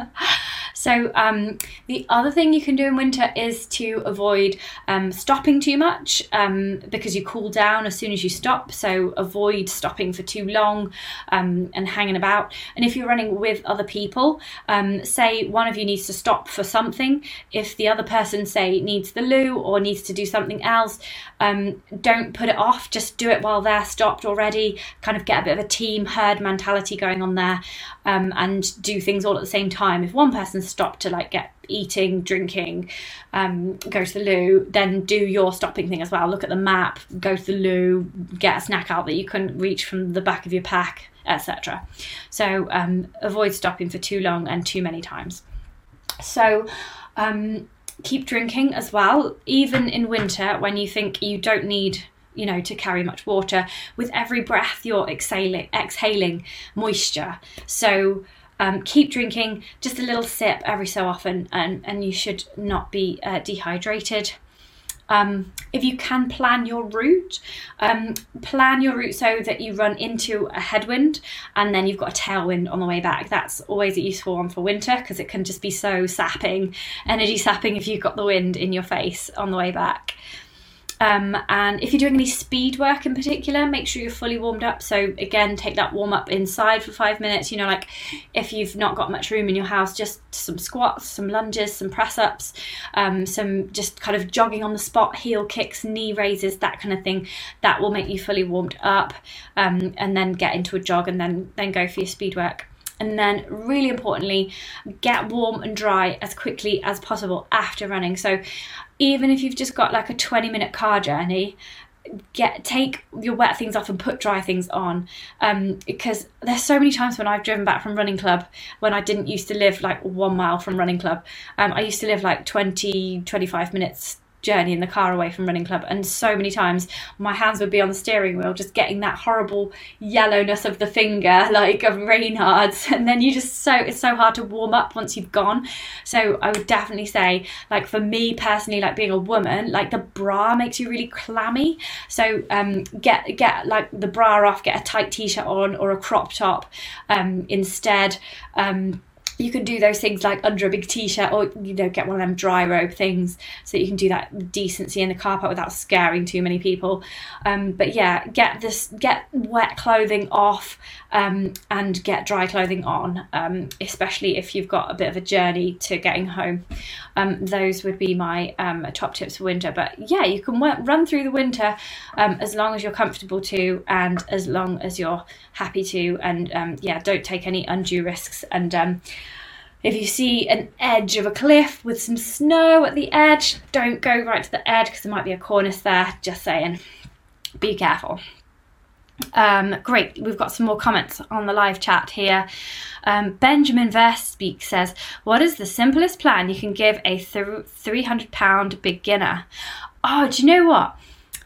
So um, the other thing you can do in winter is to avoid um, stopping too much, um, because you cool down as soon as you stop. So avoid stopping for too long um, and hanging about. And if you're running with other people, um, say one of you needs to stop for something. If the other person, say, needs the loo or needs to do something else, um, don't put it off. Just do it while they're stopped already. Kind of get a bit of a team herd mentality going on there, um, and do things all at the same time. If one person's stop to like get eating, drinking, um, go to the loo, then do your stopping thing as well. Look at the map, go to the loo, get a snack out that you couldn't reach from the back of your pack, et cetera. So um, avoid stopping for too long and too many times. So um, keep drinking as well, even in winter when you think you don't need you know, to carry much water. With every breath, you're exhaling, exhaling moisture. So Um, keep drinking, just a little sip every so often, and, and you should not be uh, dehydrated. Um, if you can plan your route, um, plan your route so that you run into a headwind and then you've got a tailwind on the way back. That's always a useful one for winter, because it can just be so sapping, energy sapping if you've got the wind in your face on the way back. Um, and if you're doing any speed work in particular, make sure you're fully warmed up. So again, take that warm up inside for five minutes. You know, like if you've not got much room in your house, just some squats, some lunges, some press ups, um, some just kind of jogging on the spot, heel kicks, knee raises, that kind of thing. That will make you fully warmed up, um, and then get into a jog and then, then go for your speed work. And then really importantly, get warm and dry as quickly as possible after running. So even if you've just got like a twenty minute car journey, get take your wet things off and put dry things on, um, because there's so many times when I've driven back from running club when I didn't used to live like one mile from running club. Um, I used to live like twenty, twenty-five minutes journey in the car away from running club, and so many times my hands would be on the steering wheel just getting that horrible yellowness of the finger, like of Raynaud's, and then you just so it's so hard to warm up once you've gone. So I would definitely say, like for me personally, like being a woman, like the bra makes you really clammy, so um get get like the bra off, get a tight t-shirt on or a crop top um instead. um you can do those things like under a big t-shirt, or, you know, get one of them dry robe things so that you can do that with decency in the car park without scaring too many people. Um, but yeah, get this, get wet clothing off um, and get dry clothing on, um, especially if you've got a bit of a journey to getting home. Um, those would be my um, top tips for winter. But yeah, you can w- run through the winter um, as long as you're comfortable to, and as long as you're happy to, and um, yeah, don't take any undue risks. And um, if you see an edge of a cliff with some snow at the edge, don't go right to the edge because there might be a cornice there. Just saying, be careful. Um, great, we've got some more comments on the live chat here. Um, Benjamin Verspeak says, what is the simplest plan you can give a th- three hundred pound beginner? Oh, do you know what?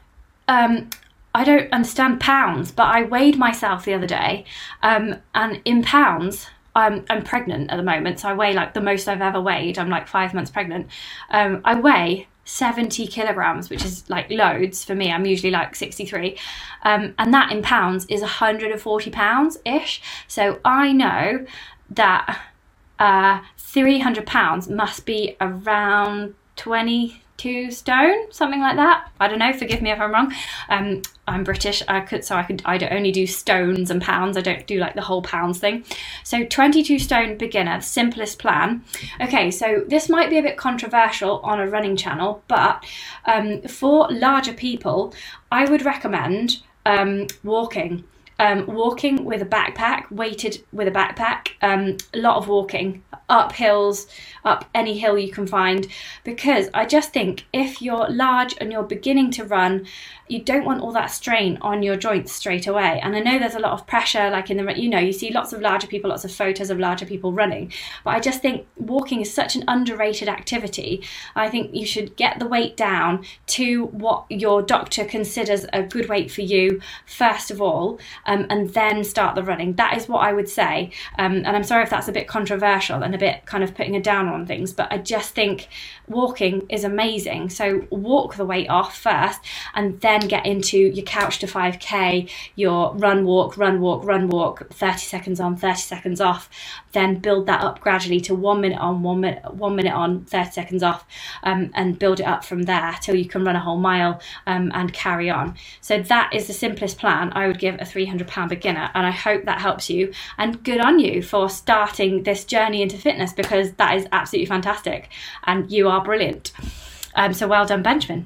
Um, I don't understand pounds, but I weighed myself the other day, um, and in pounds, I'm, I'm pregnant at the moment, so I weigh like the most I've ever weighed. I'm like five months pregnant. Um, I weigh seventy kilograms, which is like loads for me. I'm usually like sixty-three. Um, and that in pounds is one hundred forty pounds-ish. So I know that uh, three hundred pounds must be around twenty-two stone, something like that. I don't know, forgive me if I'm wrong. Um, I'm British, I could, so I could, I don't only do stones and pounds, I don't do like the whole pounds thing. So twenty-two stone beginner, simplest plan. Okay, so this might be a bit controversial on a running channel, but um, for larger people, I would recommend um, walking. Um, walking with a backpack, weighted with a backpack, um, a lot of walking, up hills, up any hill you can find, because I just think if you're large and you're beginning to run, you don't want all that strain on your joints straight away. And I know there's a lot of pressure, like in the, you know, you see lots of larger people, lots of photos of larger people running, but I just think walking is such an underrated activity. I think you should get the weight down to what your doctor considers a good weight for you, first of all, um, and then start the running. That is what I would say. Um, and I'm sorry if that's a bit controversial and a bit kind of putting a down on things, but I just think walking is amazing. So walk the weight off first, and then get into your couch to five K, your run, walk, run, walk, run, walk, thirty seconds on, thirty seconds off. Then build that up gradually to one minute on, one minute, one minute on, thirty seconds off, um, and build it up from there till you can run a whole mile um, and carry on. So that is the simplest plan I would give a three hundred pound beginner, and I hope that helps you. And good on you for starting this journey into fitness, because that is absolutely fantastic, and you are brilliant. Um, so well done, Benjamin.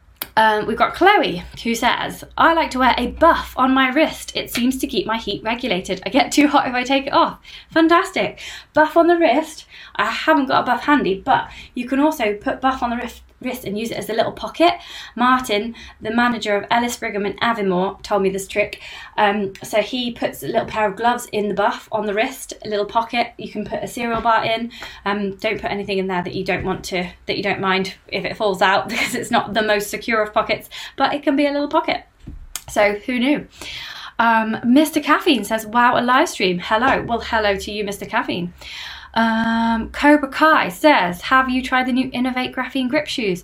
Um, we've got Chloe, who says, I like to wear a buff on my wrist. It seems to keep my heat regulated. I get too hot if I take it off. Fantastic. Buff on the wrist. I haven't got a buff handy, but you can also put buff on the wrist wrist and use it as a little pocket. Martin, the manager of Ellis Brigham in Aviemore, told me this trick. Um, so he puts a little pair of gloves in the buff on the wrist, a little pocket. You can put a cereal bar in. Um, don't put anything in there that you don't want to, that you don't mind if it falls out, because it's not the most secure of pockets, but it can be a little pocket. So who knew? Um, Mister Caffeine says, wow, a live stream. Hello. Well, hello to you, Mister Caffeine. Um, Cobra Kai says, have you tried the new Innovate Graphene Grip Shoes?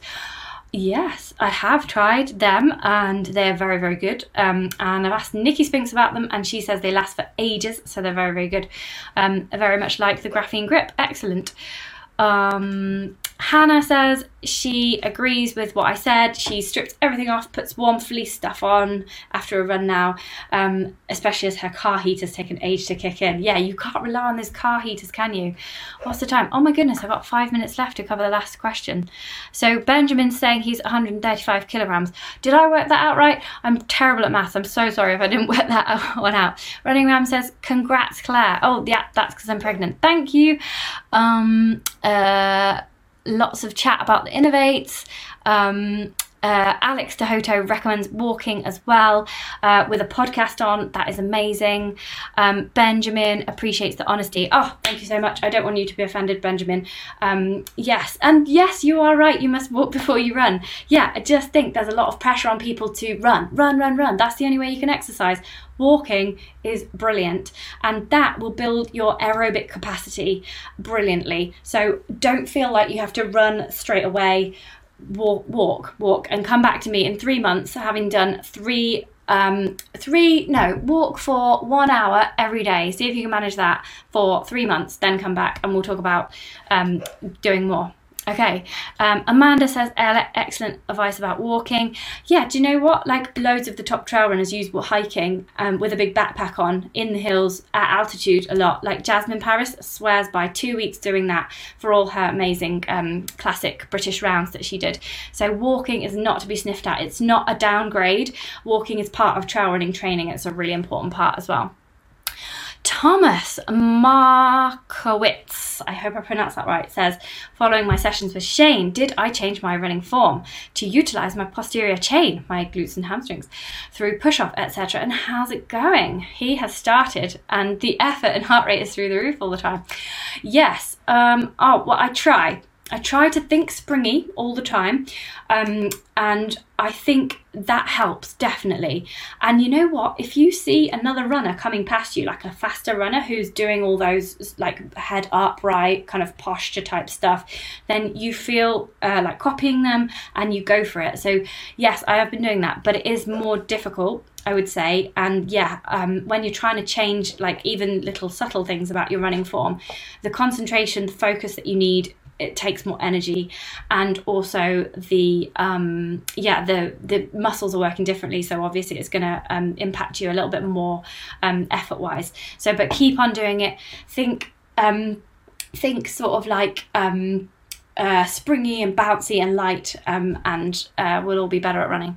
Yes, I have tried them, and they're very, very good. Um, and I've asked Nikki Spinks about them, and she says they last for ages, so they're very, very good. Um, very much like the Graphene Grip. Excellent. Um, Hannah says she agrees with what I said. She strips everything off, puts warm fleece stuff on after a run now, um, especially as her car heaters take an age to kick in. Yeah, you can't rely on those car heaters, can you? What's the time? Oh my goodness, I've got five minutes left to cover the last question. So Benjamin's saying he's one hundred thirty-five kilograms. Did I work that out right? I'm terrible at maths. I'm so sorry if I didn't work that one out. Running Ram says, congrats, Claire. Oh, yeah, that's because I'm pregnant. Thank you. Um, uh, lots of chat about the Innovates. Um, uh, Alex Dehoto recommends walking as well, uh, with a podcast on. That is amazing. Um, Benjamin appreciates the honesty. Oh, thank you so much. I don't want you to be offended, Benjamin. Um, yes, and yes, you are right. You must walk before you run. Yeah, I just think there's a lot of pressure on people to run, run, run, run. That's the only way you can exercise. Walking is brilliant, and that will build your aerobic capacity brilliantly. So don't feel like you have to run straight away. Walk, walk, walk, and come back to me in three months having done three um, three, no, walk for one hour every day. See if you can manage that for three months, then come back and we'll talk about um, doing more. Okay, um, Amanda says, excellent advice about walking. Yeah, do you know what? Like, loads of the top trail runners use hiking um, with a big backpack on in the hills at altitude a lot. Like Jasmine Paris swears by two weeks doing that for all her amazing um, classic British rounds that she did. So walking is not to be sniffed at. It's not a downgrade. Walking is part of trail running training. It's a really important part as well. Thomas Markowitz, I hope I pronounced that right, says, following my sessions with Shane, did I change my running form to utilise my posterior chain, my glutes and hamstrings, through push-off, et cetera, and how's it going? He has started, and the effort and heart rate is through the roof all the time. Yes, um, oh, well, I try. I try to think springy all the time, um, and I think that helps, definitely. And you know what? If you see another runner coming past you, like a faster runner who's doing all those like head upright kind of posture type stuff, then you feel uh, like copying them and you go for it. So yes, I have been doing that, but it is more difficult, I would say. And yeah, um, when you're trying to change like even little subtle things about your running form, the concentration, the focus that you need, it takes more energy, and also the um yeah the the muscles are working differently, so obviously it's going to um impact you a little bit more um effort wise. So but keep on doing it. Think um think sort of like um uh springy and bouncy and light, um and uh we'll all be better at running.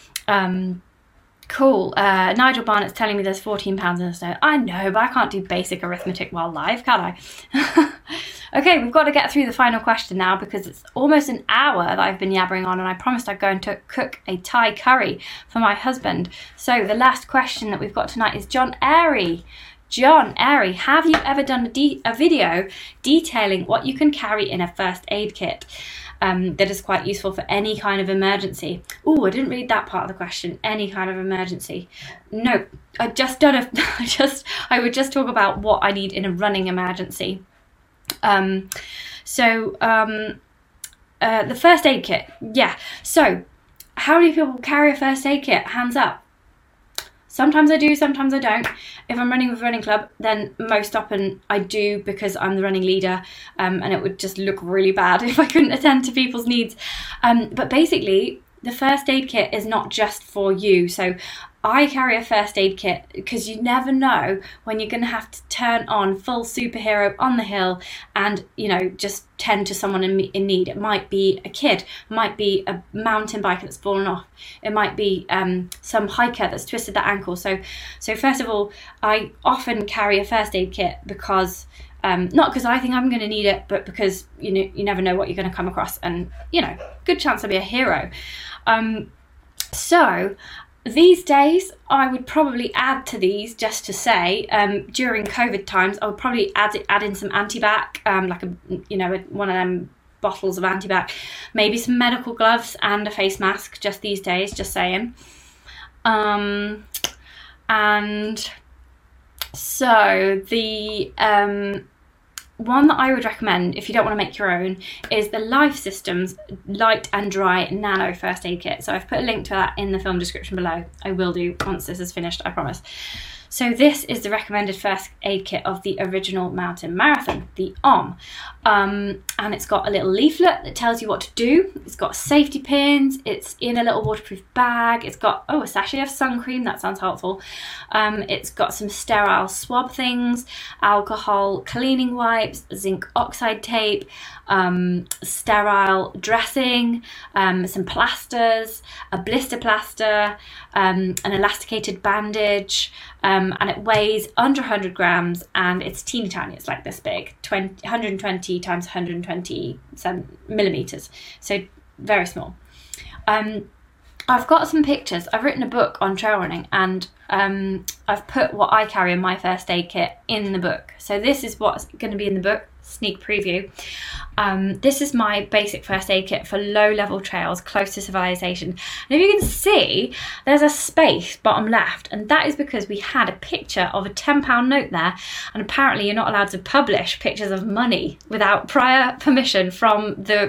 um Cool. Uh, Nigel Barnett's telling me there's fourteen pounds in a stone. I know, but I can't do basic arithmetic while live, can I? Okay, we've got to get through the final question now because it's almost an hour that I've been yabbering on, and I promised I'd go and to cook a Thai curry for my husband. So the last question that we've got tonight is John Airy. John Airy, have you ever done a, de- a video detailing what you can carry in a first aid kit? Um, that is quite useful for any kind of emergency. Oh, I didn't read that part of the question. Any kind of emergency. No, I just done a, I just, I would just talk about what I need in a running emergency. Um, so, um, uh, the first aid kit. Yeah. So, how many people carry a first aid kit? Hands up. Sometimes I do, sometimes I don't. If I'm running with a running club, then most often I do because I'm the running leader, um, and it would just look really bad if I couldn't attend to people's needs. Um, but basically, the first aid kit is not just for you. So I carry a first aid kit because you never know when you're going to have to turn on full superhero on the hill and, you know, just tend to someone in, in need. It might be a kid, might be a mountain biker that's fallen off. It might be um, some hiker that's twisted their ankle. So, so first of all, I often carry a first aid kit because Um, not because I think I'm going to need it, but because you know you never know what you're going to come across, and you know, good chance I'll be a hero. Um, so these days, I would probably add to these just to say um, during COVID times, I would probably add add in some antibac, um, like a you know one of them bottles of antibac, maybe some medical gloves and a face mask. Just these days, just saying. Um, and so the um, one that I would recommend if you don't want to make your own is the Life Systems Light and Dry Nano First Aid Kit. So I've put a link to that in the film description below. I will do once this is finished, I promise. So this is the recommended first aid kit of the original mountain marathon, the O M. Um, and it's got a little leaflet that tells you what to do. It's got safety pins. It's in a little waterproof bag. It's got, oh, a sachet of sun cream. That sounds helpful. Um, it's got some sterile swab things, alcohol cleaning wipes, zinc oxide tape, um, sterile dressing, um, some plasters, a blister plaster, um, an elasticated bandage, um, and it weighs under one hundred grams, and it's teeny tiny. It's like this big, twenty, one hundred twenty times one hundred twenty millimeters, so very small. Um, I've got some pictures. I've written a book on trail running, and um, I've put what I carry in my first aid kit in the book. So this is what's going to be in the book. Sneak preview. Um, this is my basic first aid kit for low-level trails close to civilization. And if you can see, there's a space bottom left, and that is because we had a picture of a ten pound note there, and apparently you're not allowed to publish pictures of money without prior permission from the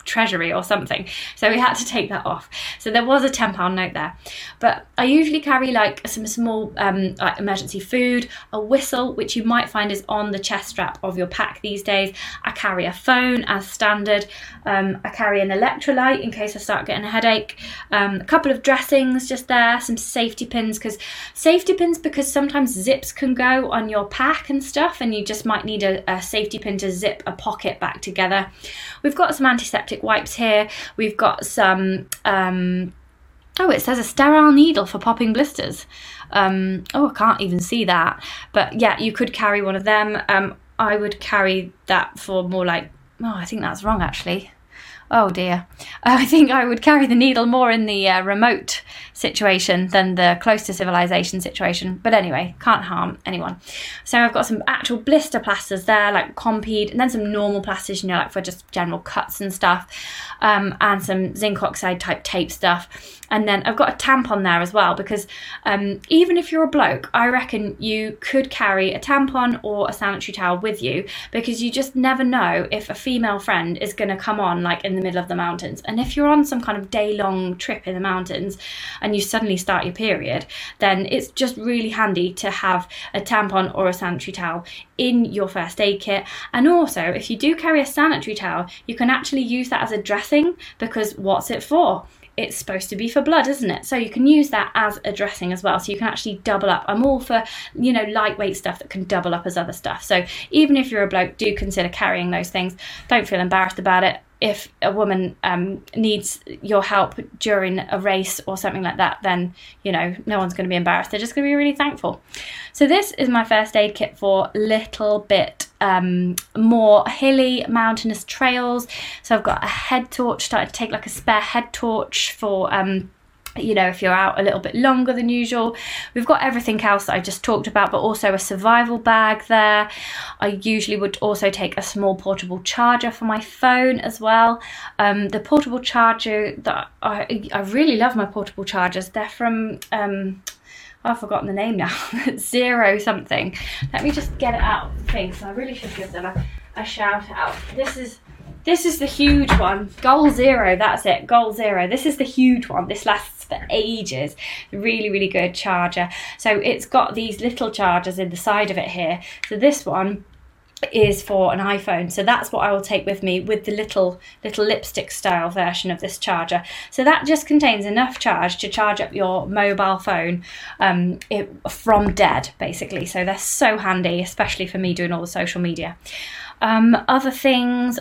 treasury or something. So we had to take that off. So there was a ten pound note there. But I usually carry like some small um, like emergency food, a whistle, which you might find is on the chest strap of your pack these days. I carry a phone as standard. Um, I carry an electrolyte in case I start getting a headache. Um, a couple of dressings just there, some safety pins, because safety pins because sometimes zips can go on your pack and stuff, and you just might need a, a safety pin to zip a pocket back together. We've got some antiseptic wipes here. We've got some um oh it says a sterile needle for popping blisters. um oh I can't even see that, but yeah, you could carry one of them. um I would carry that for more like, oh I think that's wrong actually. Oh dear. I think I would carry the needle more in the uh, remote situation than the close to civilization situation. But anyway, can't harm anyone. So I've got some actual blister plasters there, like Compeed, and then some normal plasters, you know, like for just general cuts and stuff, um, and some zinc oxide type tape stuff. And then I've got a tampon there as well, because um, even if you're a bloke, I reckon you could carry a tampon or a sanitary towel with you, because you just never know if a female friend is going to come on like in the middle of the mountains. And if you're on some kind of day-long trip in the mountains and you suddenly start your period, then it's just really handy to have a tampon or a sanitary towel in your first aid kit. And also, if you do carry a sanitary towel, you can actually use that as a dressing, because what's it for? It's supposed to be for blood, isn't it? So you can use that as a dressing as well. So you can actually double up. I'm all for, you know, lightweight stuff that can double up as other stuff. So even if you're a bloke, do consider carrying those things. Don't feel embarrassed about it. If a woman um, needs your help during a race or something like that, then, you know, no one's going to be embarrassed. They're just going to be really thankful. So this is my first aid kit for a little bit um, more hilly mountainous trails. So I've got a head torch, started to take like a spare head torch for... Um, you know, if you're out a little bit longer than usual. We've got everything else that I just talked about, but also a survival bag there. I usually would also take a small portable charger for my phone as well. Um, the portable charger that I, I really love my portable chargers. They're from, um, I've forgotten the name now, Zero something. Let me just get it out of the thing, so I really should give them a, a shout out. This is This is the huge one, Goal Zero, that's it, Goal Zero. This is the huge one, this lasts for ages. Really, really good charger. So it's got these little chargers in the side of it here. So this one is for an iPhone, so that's what I will take with me, with the little little lipstick style version of this charger. So that just contains enough charge to charge up your mobile phone um, it, from dead, basically. So they're so handy, especially for me doing all the social media. Um, other things,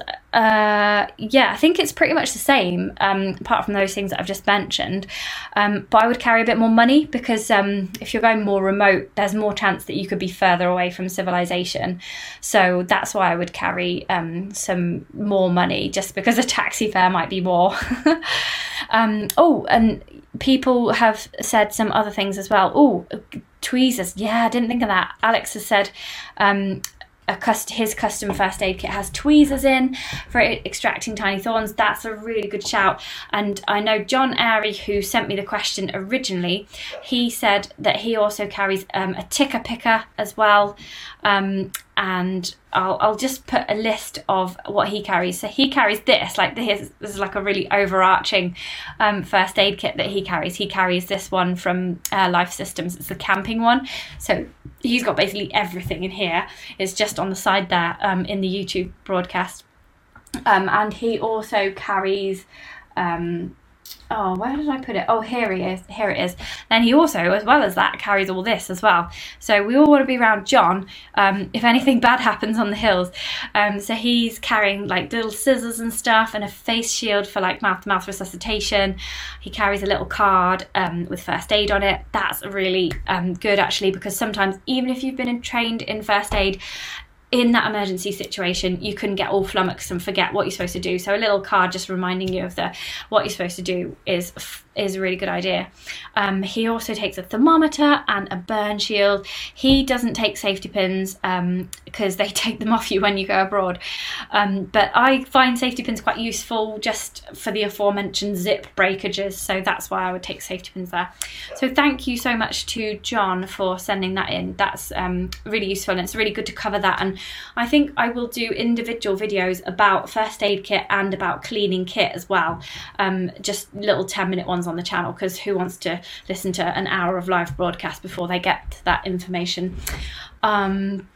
uh, yeah, I think it's pretty much the same, um, apart from those things that I've just mentioned. Um, but I would carry a bit more money, because um, if you're going more remote, there's more chance that you could be further away from civilization. So that's why I would carry um, some more money, just because a taxi fare might be more. um, oh, and people have said some other things as well. Oh, tweezers. Yeah, I didn't think of that. Alex has said... Um, A cust- his custom first aid kit has tweezers in for extracting tiny thorns. That's a really good shout. And I know John Airy, who sent me the question originally, he said that he also carries um, a ticker picker as well. Um, and I'll, I'll just put a list of what he carries. So he carries this, like this, this is like a really overarching um, first aid kit that he carries. He carries this one from uh, Life Systems. It's the camping one. So he's got basically everything in here. It's just on the side there um, in the YouTube broadcast. Um, and he also carries... Um, Oh, where did I put it? Oh, here he is. Here it is. Then he also, as well as that, carries all this as well. So we all want to be around John um, if anything bad happens on the hills. Um, so he's carrying like little scissors and stuff, and a face shield for like mouth-to-mouth resuscitation. He carries a little card um, with first aid on it. That's really um, good actually, because sometimes even if you've been in, trained in first aid, in that emergency situation, you can get all flummoxed and forget what you're supposed to do. So a little card just reminding you of the what you're supposed to do is f- is a really good idea. Um, he also takes a thermometer and a burn shield. He doesn't take safety pins um, because they take them off you when you go abroad. Um, but I find safety pins quite useful just for the aforementioned zip breakages. So that's why I would take safety pins there. So thank you so much to John for sending that in. That's um, really useful, and it's really good to cover that. And I think I will do individual videos about first aid kit and about cleaning kit as well. Um, just little ten minute ones on the channel, because who wants to listen to an hour of live broadcast before they get that information? Um,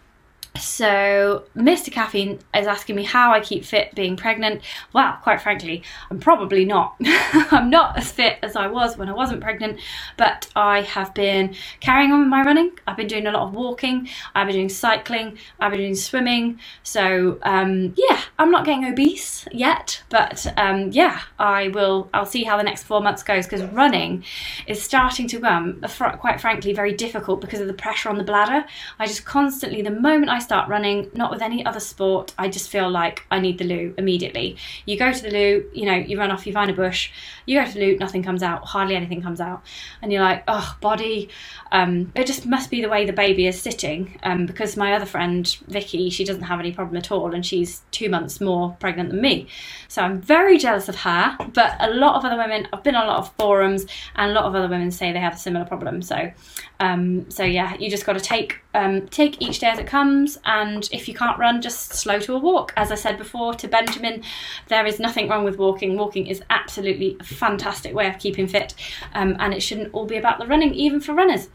So Mister Caffeine is asking me how I keep fit being pregnant. Well, quite frankly, I'm probably not. I'm not as fit as I was when I wasn't pregnant, but I have been carrying on with my running. I've been doing a lot of walking. I've been doing cycling. I've been doing swimming. So um, yeah, I'm not getting obese yet, but um, yeah, I will. I'll see how the next four months goes, because running is starting to become, quite frankly, very difficult because of the pressure on the bladder. I just constantly, the moment I start running, not with any other sport, I just feel like I need the loo immediately. You go to the loo, you know, you run off, you find a bush, you go to the loo, nothing comes out, hardly anything comes out, and you're like, oh, body. Um, it just must be the way the baby is sitting, um, because my other friend, Vicky, she doesn't have any problem at all, and she's two months more pregnant than me. So I'm very jealous of her, but a lot of other women, I've been on a lot of forums, and a lot of other women say they have a similar problem. So, um, so yeah, you just got to take, um, take each day as it comes, and if you can't run, just slow to a walk. As I said before to Benjamin, there is nothing wrong with walking. Walking is absolutely a fantastic way of keeping fit, um, and it shouldn't all be about the running, even for runners.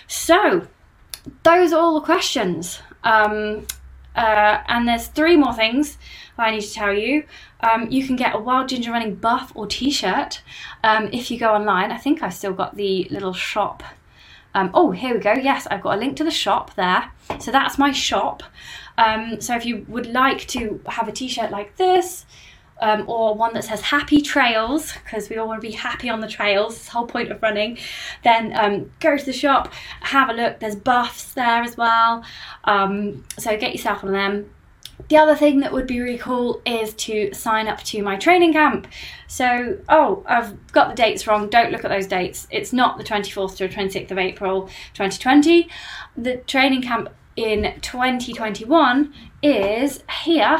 So those are all the questions, um, uh, and there's three more things I need to tell you. Um, you can get a Wild Ginger Running buff or t-shirt um, if you go online. I think I've still got the little shop. Um, oh, here we go. Yes, I've got a link to the shop there. So that's my shop. Um, so if you would like to have a t-shirt like this, um, or one that says Happy Trails, because we all want to be happy on the trails, it's the whole point of running, then um, go to the shop, have a look. There's buffs there as well. Um, so get yourself one of them. The other thing that would be really cool is to sign up to my training camp. So, oh, I've got the dates wrong. Don't look at those dates. It's not the twenty-fourth to twenty-sixth of April twenty twenty. The training camp in twenty twenty-one is here.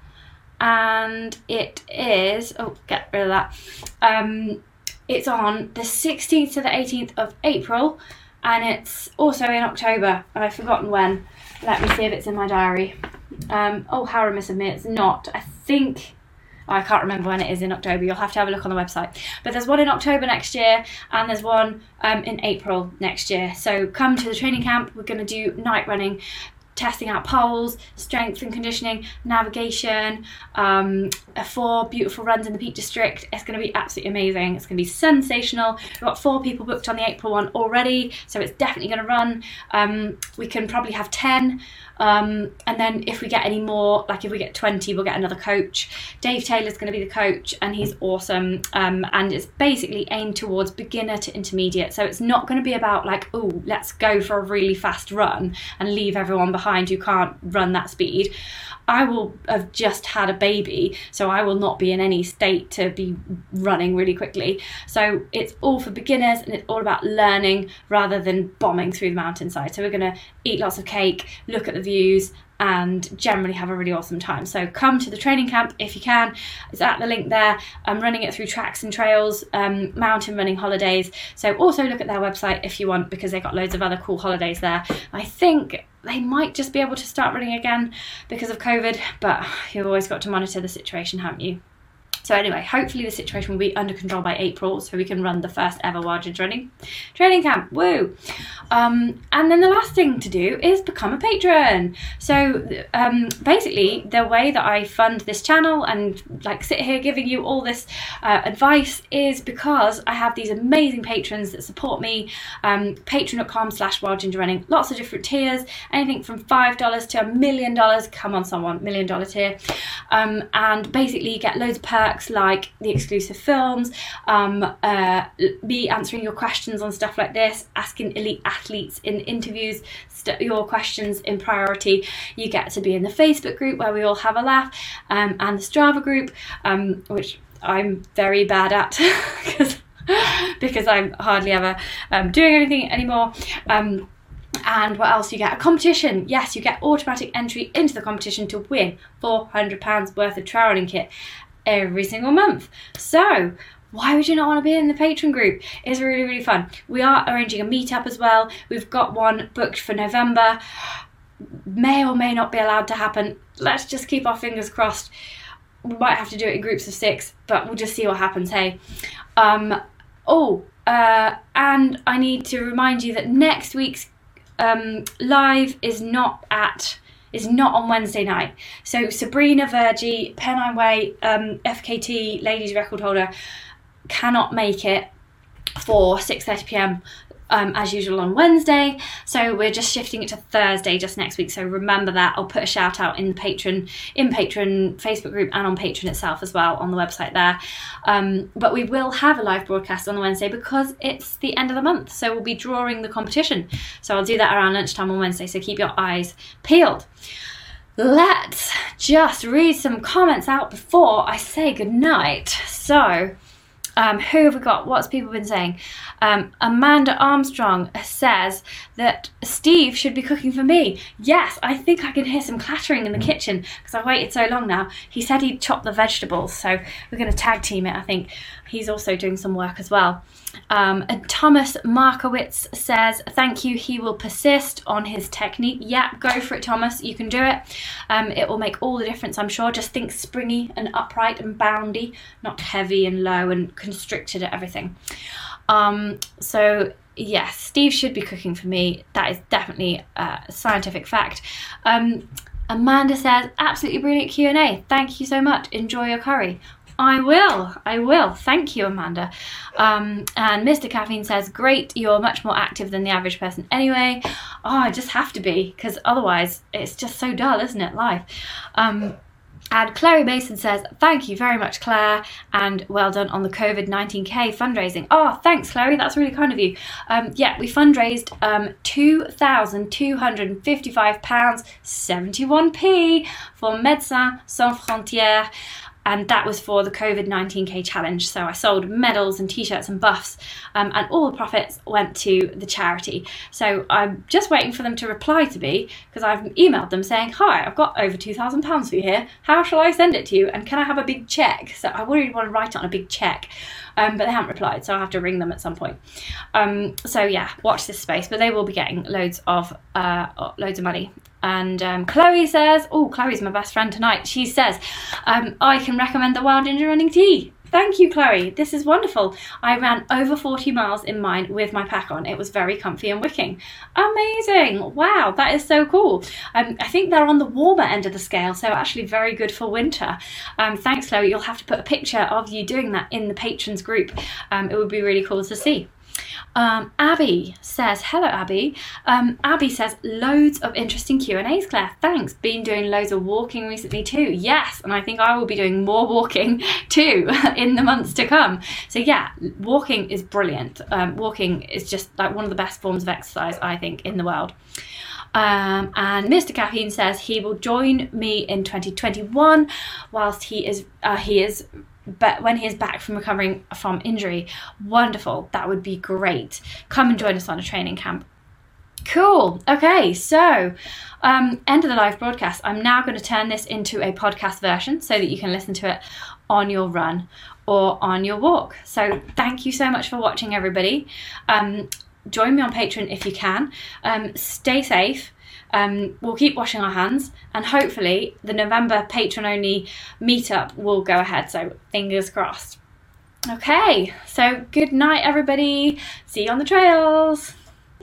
And it is, oh, get rid of that. Um, it's on the sixteenth to the eighteenth of April. And it's also in October. And I've forgotten when. Let me see if it's in my diary. Um, oh, how remiss of me, it's not. I think, oh, I can't remember when it is in October. You'll have to have a look on the website. But there's one in October next year, and there's one um, in April next year. So come to the training camp. We're going to do night running, testing out poles, strength and conditioning, navigation, um, four beautiful runs in the Peak District. It's going to be absolutely amazing. It's going to be sensational. We've got four people booked on the April one already, so it's definitely going to run. Um, we can probably have ten. Um, and then if we get any more, like if we get twenty, we'll get another coach. Dave Taylor's going to be the coach, and he's awesome. Um, and it's basically aimed towards beginner to intermediate. So it's not going to be about like, oh, let's go for a really fast run and leave everyone behind who can't run that speed. I will have just had a baby, so I will not be in any state to be running really quickly. So it's all for beginners, and it's all about learning rather than bombing through the mountainside. So we're going to eat lots of cake, look at the views, and generally have a really awesome time. So come to the training camp if you can. It's at the link there. I'm running it through Tracks and Trails, um, Mountain Running Holidays. So also look at their website if you want, because they've got loads of other cool holidays there. I think they might just be able to start running again because of COVID, but you've always got to monitor the situation, haven't you? So anyway, hopefully the situation will be under control by April, so we can run the first ever Wild Ginger Running training camp. Woo! Um, and then the last thing to do is become a patron. So um, basically, the way that I fund this channel and like sit here giving you all this uh, advice is because I have these amazing patrons that support me. Um, Patreon.com slash Wild Ginger Running. Lots of different tiers, anything from five dollars to a million dollars. Come on, someone, million dollar tier. Um, and basically, you get loads of perks like the exclusive films, um, uh, me answering your questions on stuff like this, asking elite athletes in interviews st- your questions in priority. You get to be in the Facebook group where we all have a laugh, um, and the Strava group, um, which I'm very bad at because because I'm hardly ever um, doing anything anymore. Um, and what else? You get a competition. Yes, you get automatic entry into the competition to win four hundred pounds worth of trail running kit every single month. So why would you not want to be in the Patreon group? It's really, really fun. We are arranging a meetup as well. We've got one booked for November. May or may not be allowed to happen. Let's just keep our fingers crossed. We might have to do it in groups of six, but we'll just see what happens, hey. Um, oh, uh, and I need to remind you that next week's um, live is not at... is not on Wednesday night. So Sabrina Vergy, Pennine Way, um, F K T ladies record holder, cannot make it for six thirty p m um, as usual on Wednesday. So we're just shifting it to Thursday just next week. So remember that. I'll put a shout out in the Patreon, in Patreon Facebook group and on Patreon itself as well on the website there. Um, but we will have a live broadcast on the Wednesday because it's the end of the month. So we'll be drawing the competition. So I'll do that around lunchtime on Wednesday. So keep your eyes peeled. Let's just read some comments out before I say goodnight. So, um, who have we got? What's people been saying? Um, Amanda Armstrong says that Steve should be cooking for me. Yes, I think I can hear some clattering in the kitchen because I've waited so long now. He said he'd chop the vegetables, so we're going to tag team it, I think. He's also doing some work as well. Um, and Thomas Markowitz says, thank you, he will persist on his technique. Yeah, go for it, Thomas, you can do it. Um, it will make all the difference, I'm sure. Just think springy and upright and boundy, not heavy and low and constricted at everything. Um, so, yes, Steve should be cooking for me. That is definitely a scientific fact. Um, Amanda says, absolutely brilliant Q and A. Thank you so much. Enjoy your curry. I will, I will. Thank you, Amanda. Um, and Mister Caffeine says, great, you're much more active than the average person anyway. Oh, I just have to be, because otherwise it's just so dull, isn't it, life? Um, and Chloe Mason says, thank you very much, Claire, and well done on the COVID nineteen K fundraising. Oh, thanks, Chloe, that's really kind of you. Um, yeah, we fundraised um, two thousand two hundred fifty-five pounds seventy-one p for Médecins Sans Frontières. And that was for the COVID nineteen K challenge. So I sold medals and t-shirts and buffs, um, and all the profits went to the charity. So I'm just waiting for them to reply to me because I've emailed them saying, hi, I've got over two thousand pounds for you here. How shall I send it to you? And can I have a big cheque? So I really want to write it on a big cheque. Um, but they haven't replied, so I'll have to ring them at some point. Um, so yeah, watch this space. But they will be getting loads of uh, loads of money. And um, Chloe says, oh, Chloe's my best friend tonight. She says, um, I can recommend the Wild Ginger Running Tee. Thank you, Chloe. This is wonderful. I ran over forty miles in mine with my pack on. It was very comfy and wicking. Amazing. Wow, that is so cool. Um, I think they're on the warmer end of the scale, so actually very good for winter. Um, thanks, Chloe. You'll have to put a picture of you doing that in the patrons group. Um, it would be really cool to see. Um, Abby says, hello Abby. Um, Abby says, loads of interesting Q and A's, Claire. Thanks. Been doing loads of walking recently too. Yes, and I think I will be doing more walking too in the months to come. So yeah, walking is brilliant. Um, walking is just like one of the best forms of exercise, I think, in the world. Um, and Mister Caffeine says he will join me in twenty twenty-one whilst he is uh, he is but when he is back from recovering from injury. Wonderful, that would be great. Come and join us on a training camp. Cool. Okay, so um, end of the live broadcast. I'm now going to turn this into a podcast version so that you can listen to it on your run or on your walk. So thank you so much for watching, everybody. Um, join me on Patreon if you can. Um, stay safe. Um, we'll keep washing our hands, and hopefully the November patron-only meetup will go ahead, so fingers crossed. Okay, so good night, everybody. See you on the trails.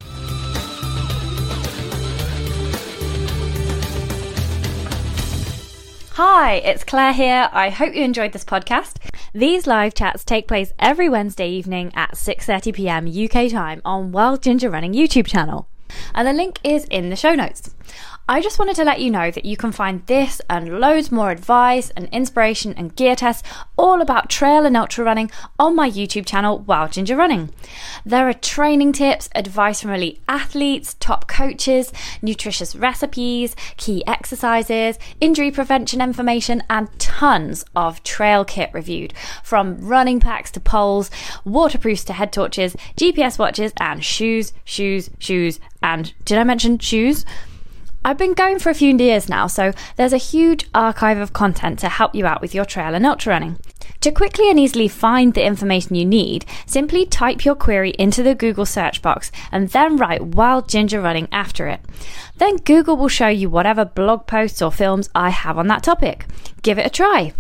Hi, it's Claire here. I hope you enjoyed this podcast. These live chats take place every Wednesday evening at six thirty p m U K time on Wild Ginger Running YouTube channel. And the link is in the show notes. I just wanted to let you know that you can find this and loads more advice and inspiration and gear tests all about trail and ultra running on my YouTube channel, Wild Ginger Running. There are training tips, advice from elite athletes, top coaches, nutritious recipes, key exercises, injury prevention information, and tons of trail kit reviewed, from running packs to poles, waterproofs to head torches, G P S watches, and shoes, shoes, shoes, and did I mention shoes? I've been going for a few years now, so there's a huge archive of content to help you out with your trail and ultra running. To quickly and easily find the information you need, simply type your query into the Google search box and then write Wild Ginger Running after it. Then Google will show you whatever blog posts or films I have on that topic. Give it a try.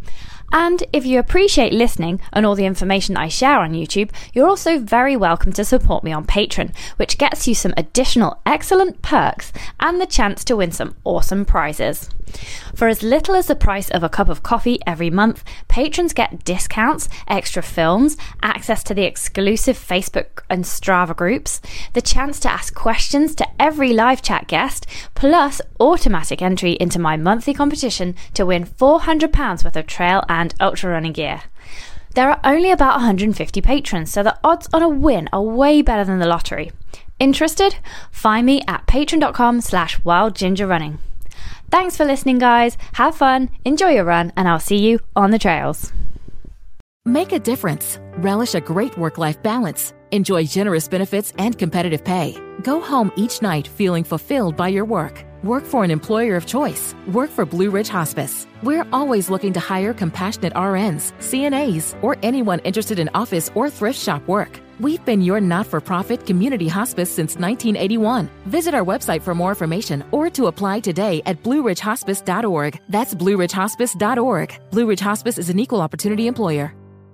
And if you appreciate listening and all the information I share on YouTube, you're also very welcome to support me on Patreon, which gets you some additional excellent perks and the chance to win some awesome prizes. For as little as the price of a cup of coffee every month, patrons get discounts, extra films, access to the exclusive Facebook and Strava groups, the chance to ask questions to every live chat guest, plus automatic entry into my monthly competition to win four hundred pounds worth of trail and ultra running gear. There are only about one hundred fifty patrons, so the odds on a win are way better than the lottery. Interested? Find me at patreon.com slash wildgingerrunning. Thanks for listening, guys. Have fun, enjoy your run, and I'll see you on the trails. Make a difference. Relish a great work-life balance. Enjoy generous benefits and competitive pay. Go home each night feeling fulfilled by your work. Work for an employer of choice. Work for Blue Ridge Hospice. We're always looking to hire compassionate R Ns, C N As, or anyone interested in office or thrift shop work. We've been your not-for-profit community hospice since nineteen eighty-one. Visit our website for more information or to apply today at blue ridge hospice dot org. That's blue ridge hospice dot org. Blue Ridge Hospice is an equal opportunity employer.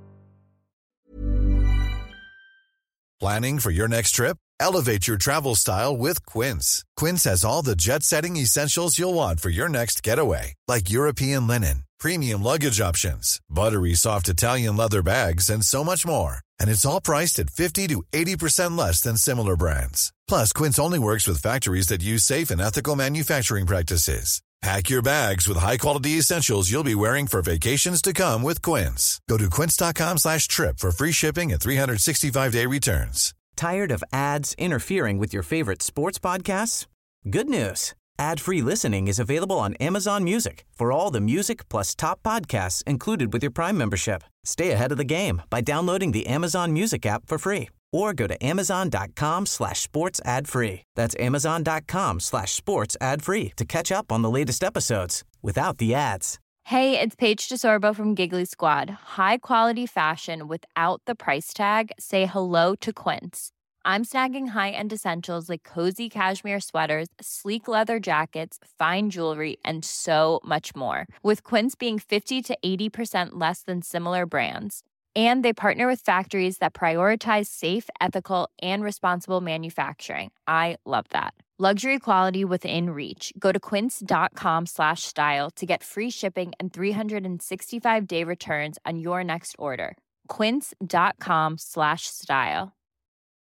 Planning for your next trip? Elevate your travel style with Quince. Quince has all the jet-setting essentials you'll want for your next getaway, like European linen, premium luggage options, buttery soft Italian leather bags, and so much more. And it's all priced at fifty to eighty percent less than similar brands. Plus, Quince only works with factories that use safe and ethical manufacturing practices. Pack your bags with high-quality essentials you'll be wearing for vacations to come with Quince. Go to quince.com slash trip for free shipping and three sixty-five day returns. Tired of ads interfering with your favorite sports podcasts? Good news. Ad-free listening is available on Amazon Music for all the music plus top podcasts included with your Prime membership. Stay ahead of the game by downloading the Amazon Music app for free or go to amazon.com slash sports ad free. That's amazon.com slash sports ad free to catch up on the latest episodes without the ads. Hey, it's Paige DeSorbo from Giggly Squad. High quality fashion without the price tag. Say hello to Quince. I'm snagging high-end essentials like cozy cashmere sweaters, sleek leather jackets, fine jewelry, and so much more. With Quince being fifty to eighty percent less than similar brands. And they partner with factories that prioritize safe, ethical, and responsible manufacturing. I love that. Luxury quality within reach. Go to quince.com slash style to get free shipping and three sixty-five day returns on your next order. Quince.com slash style.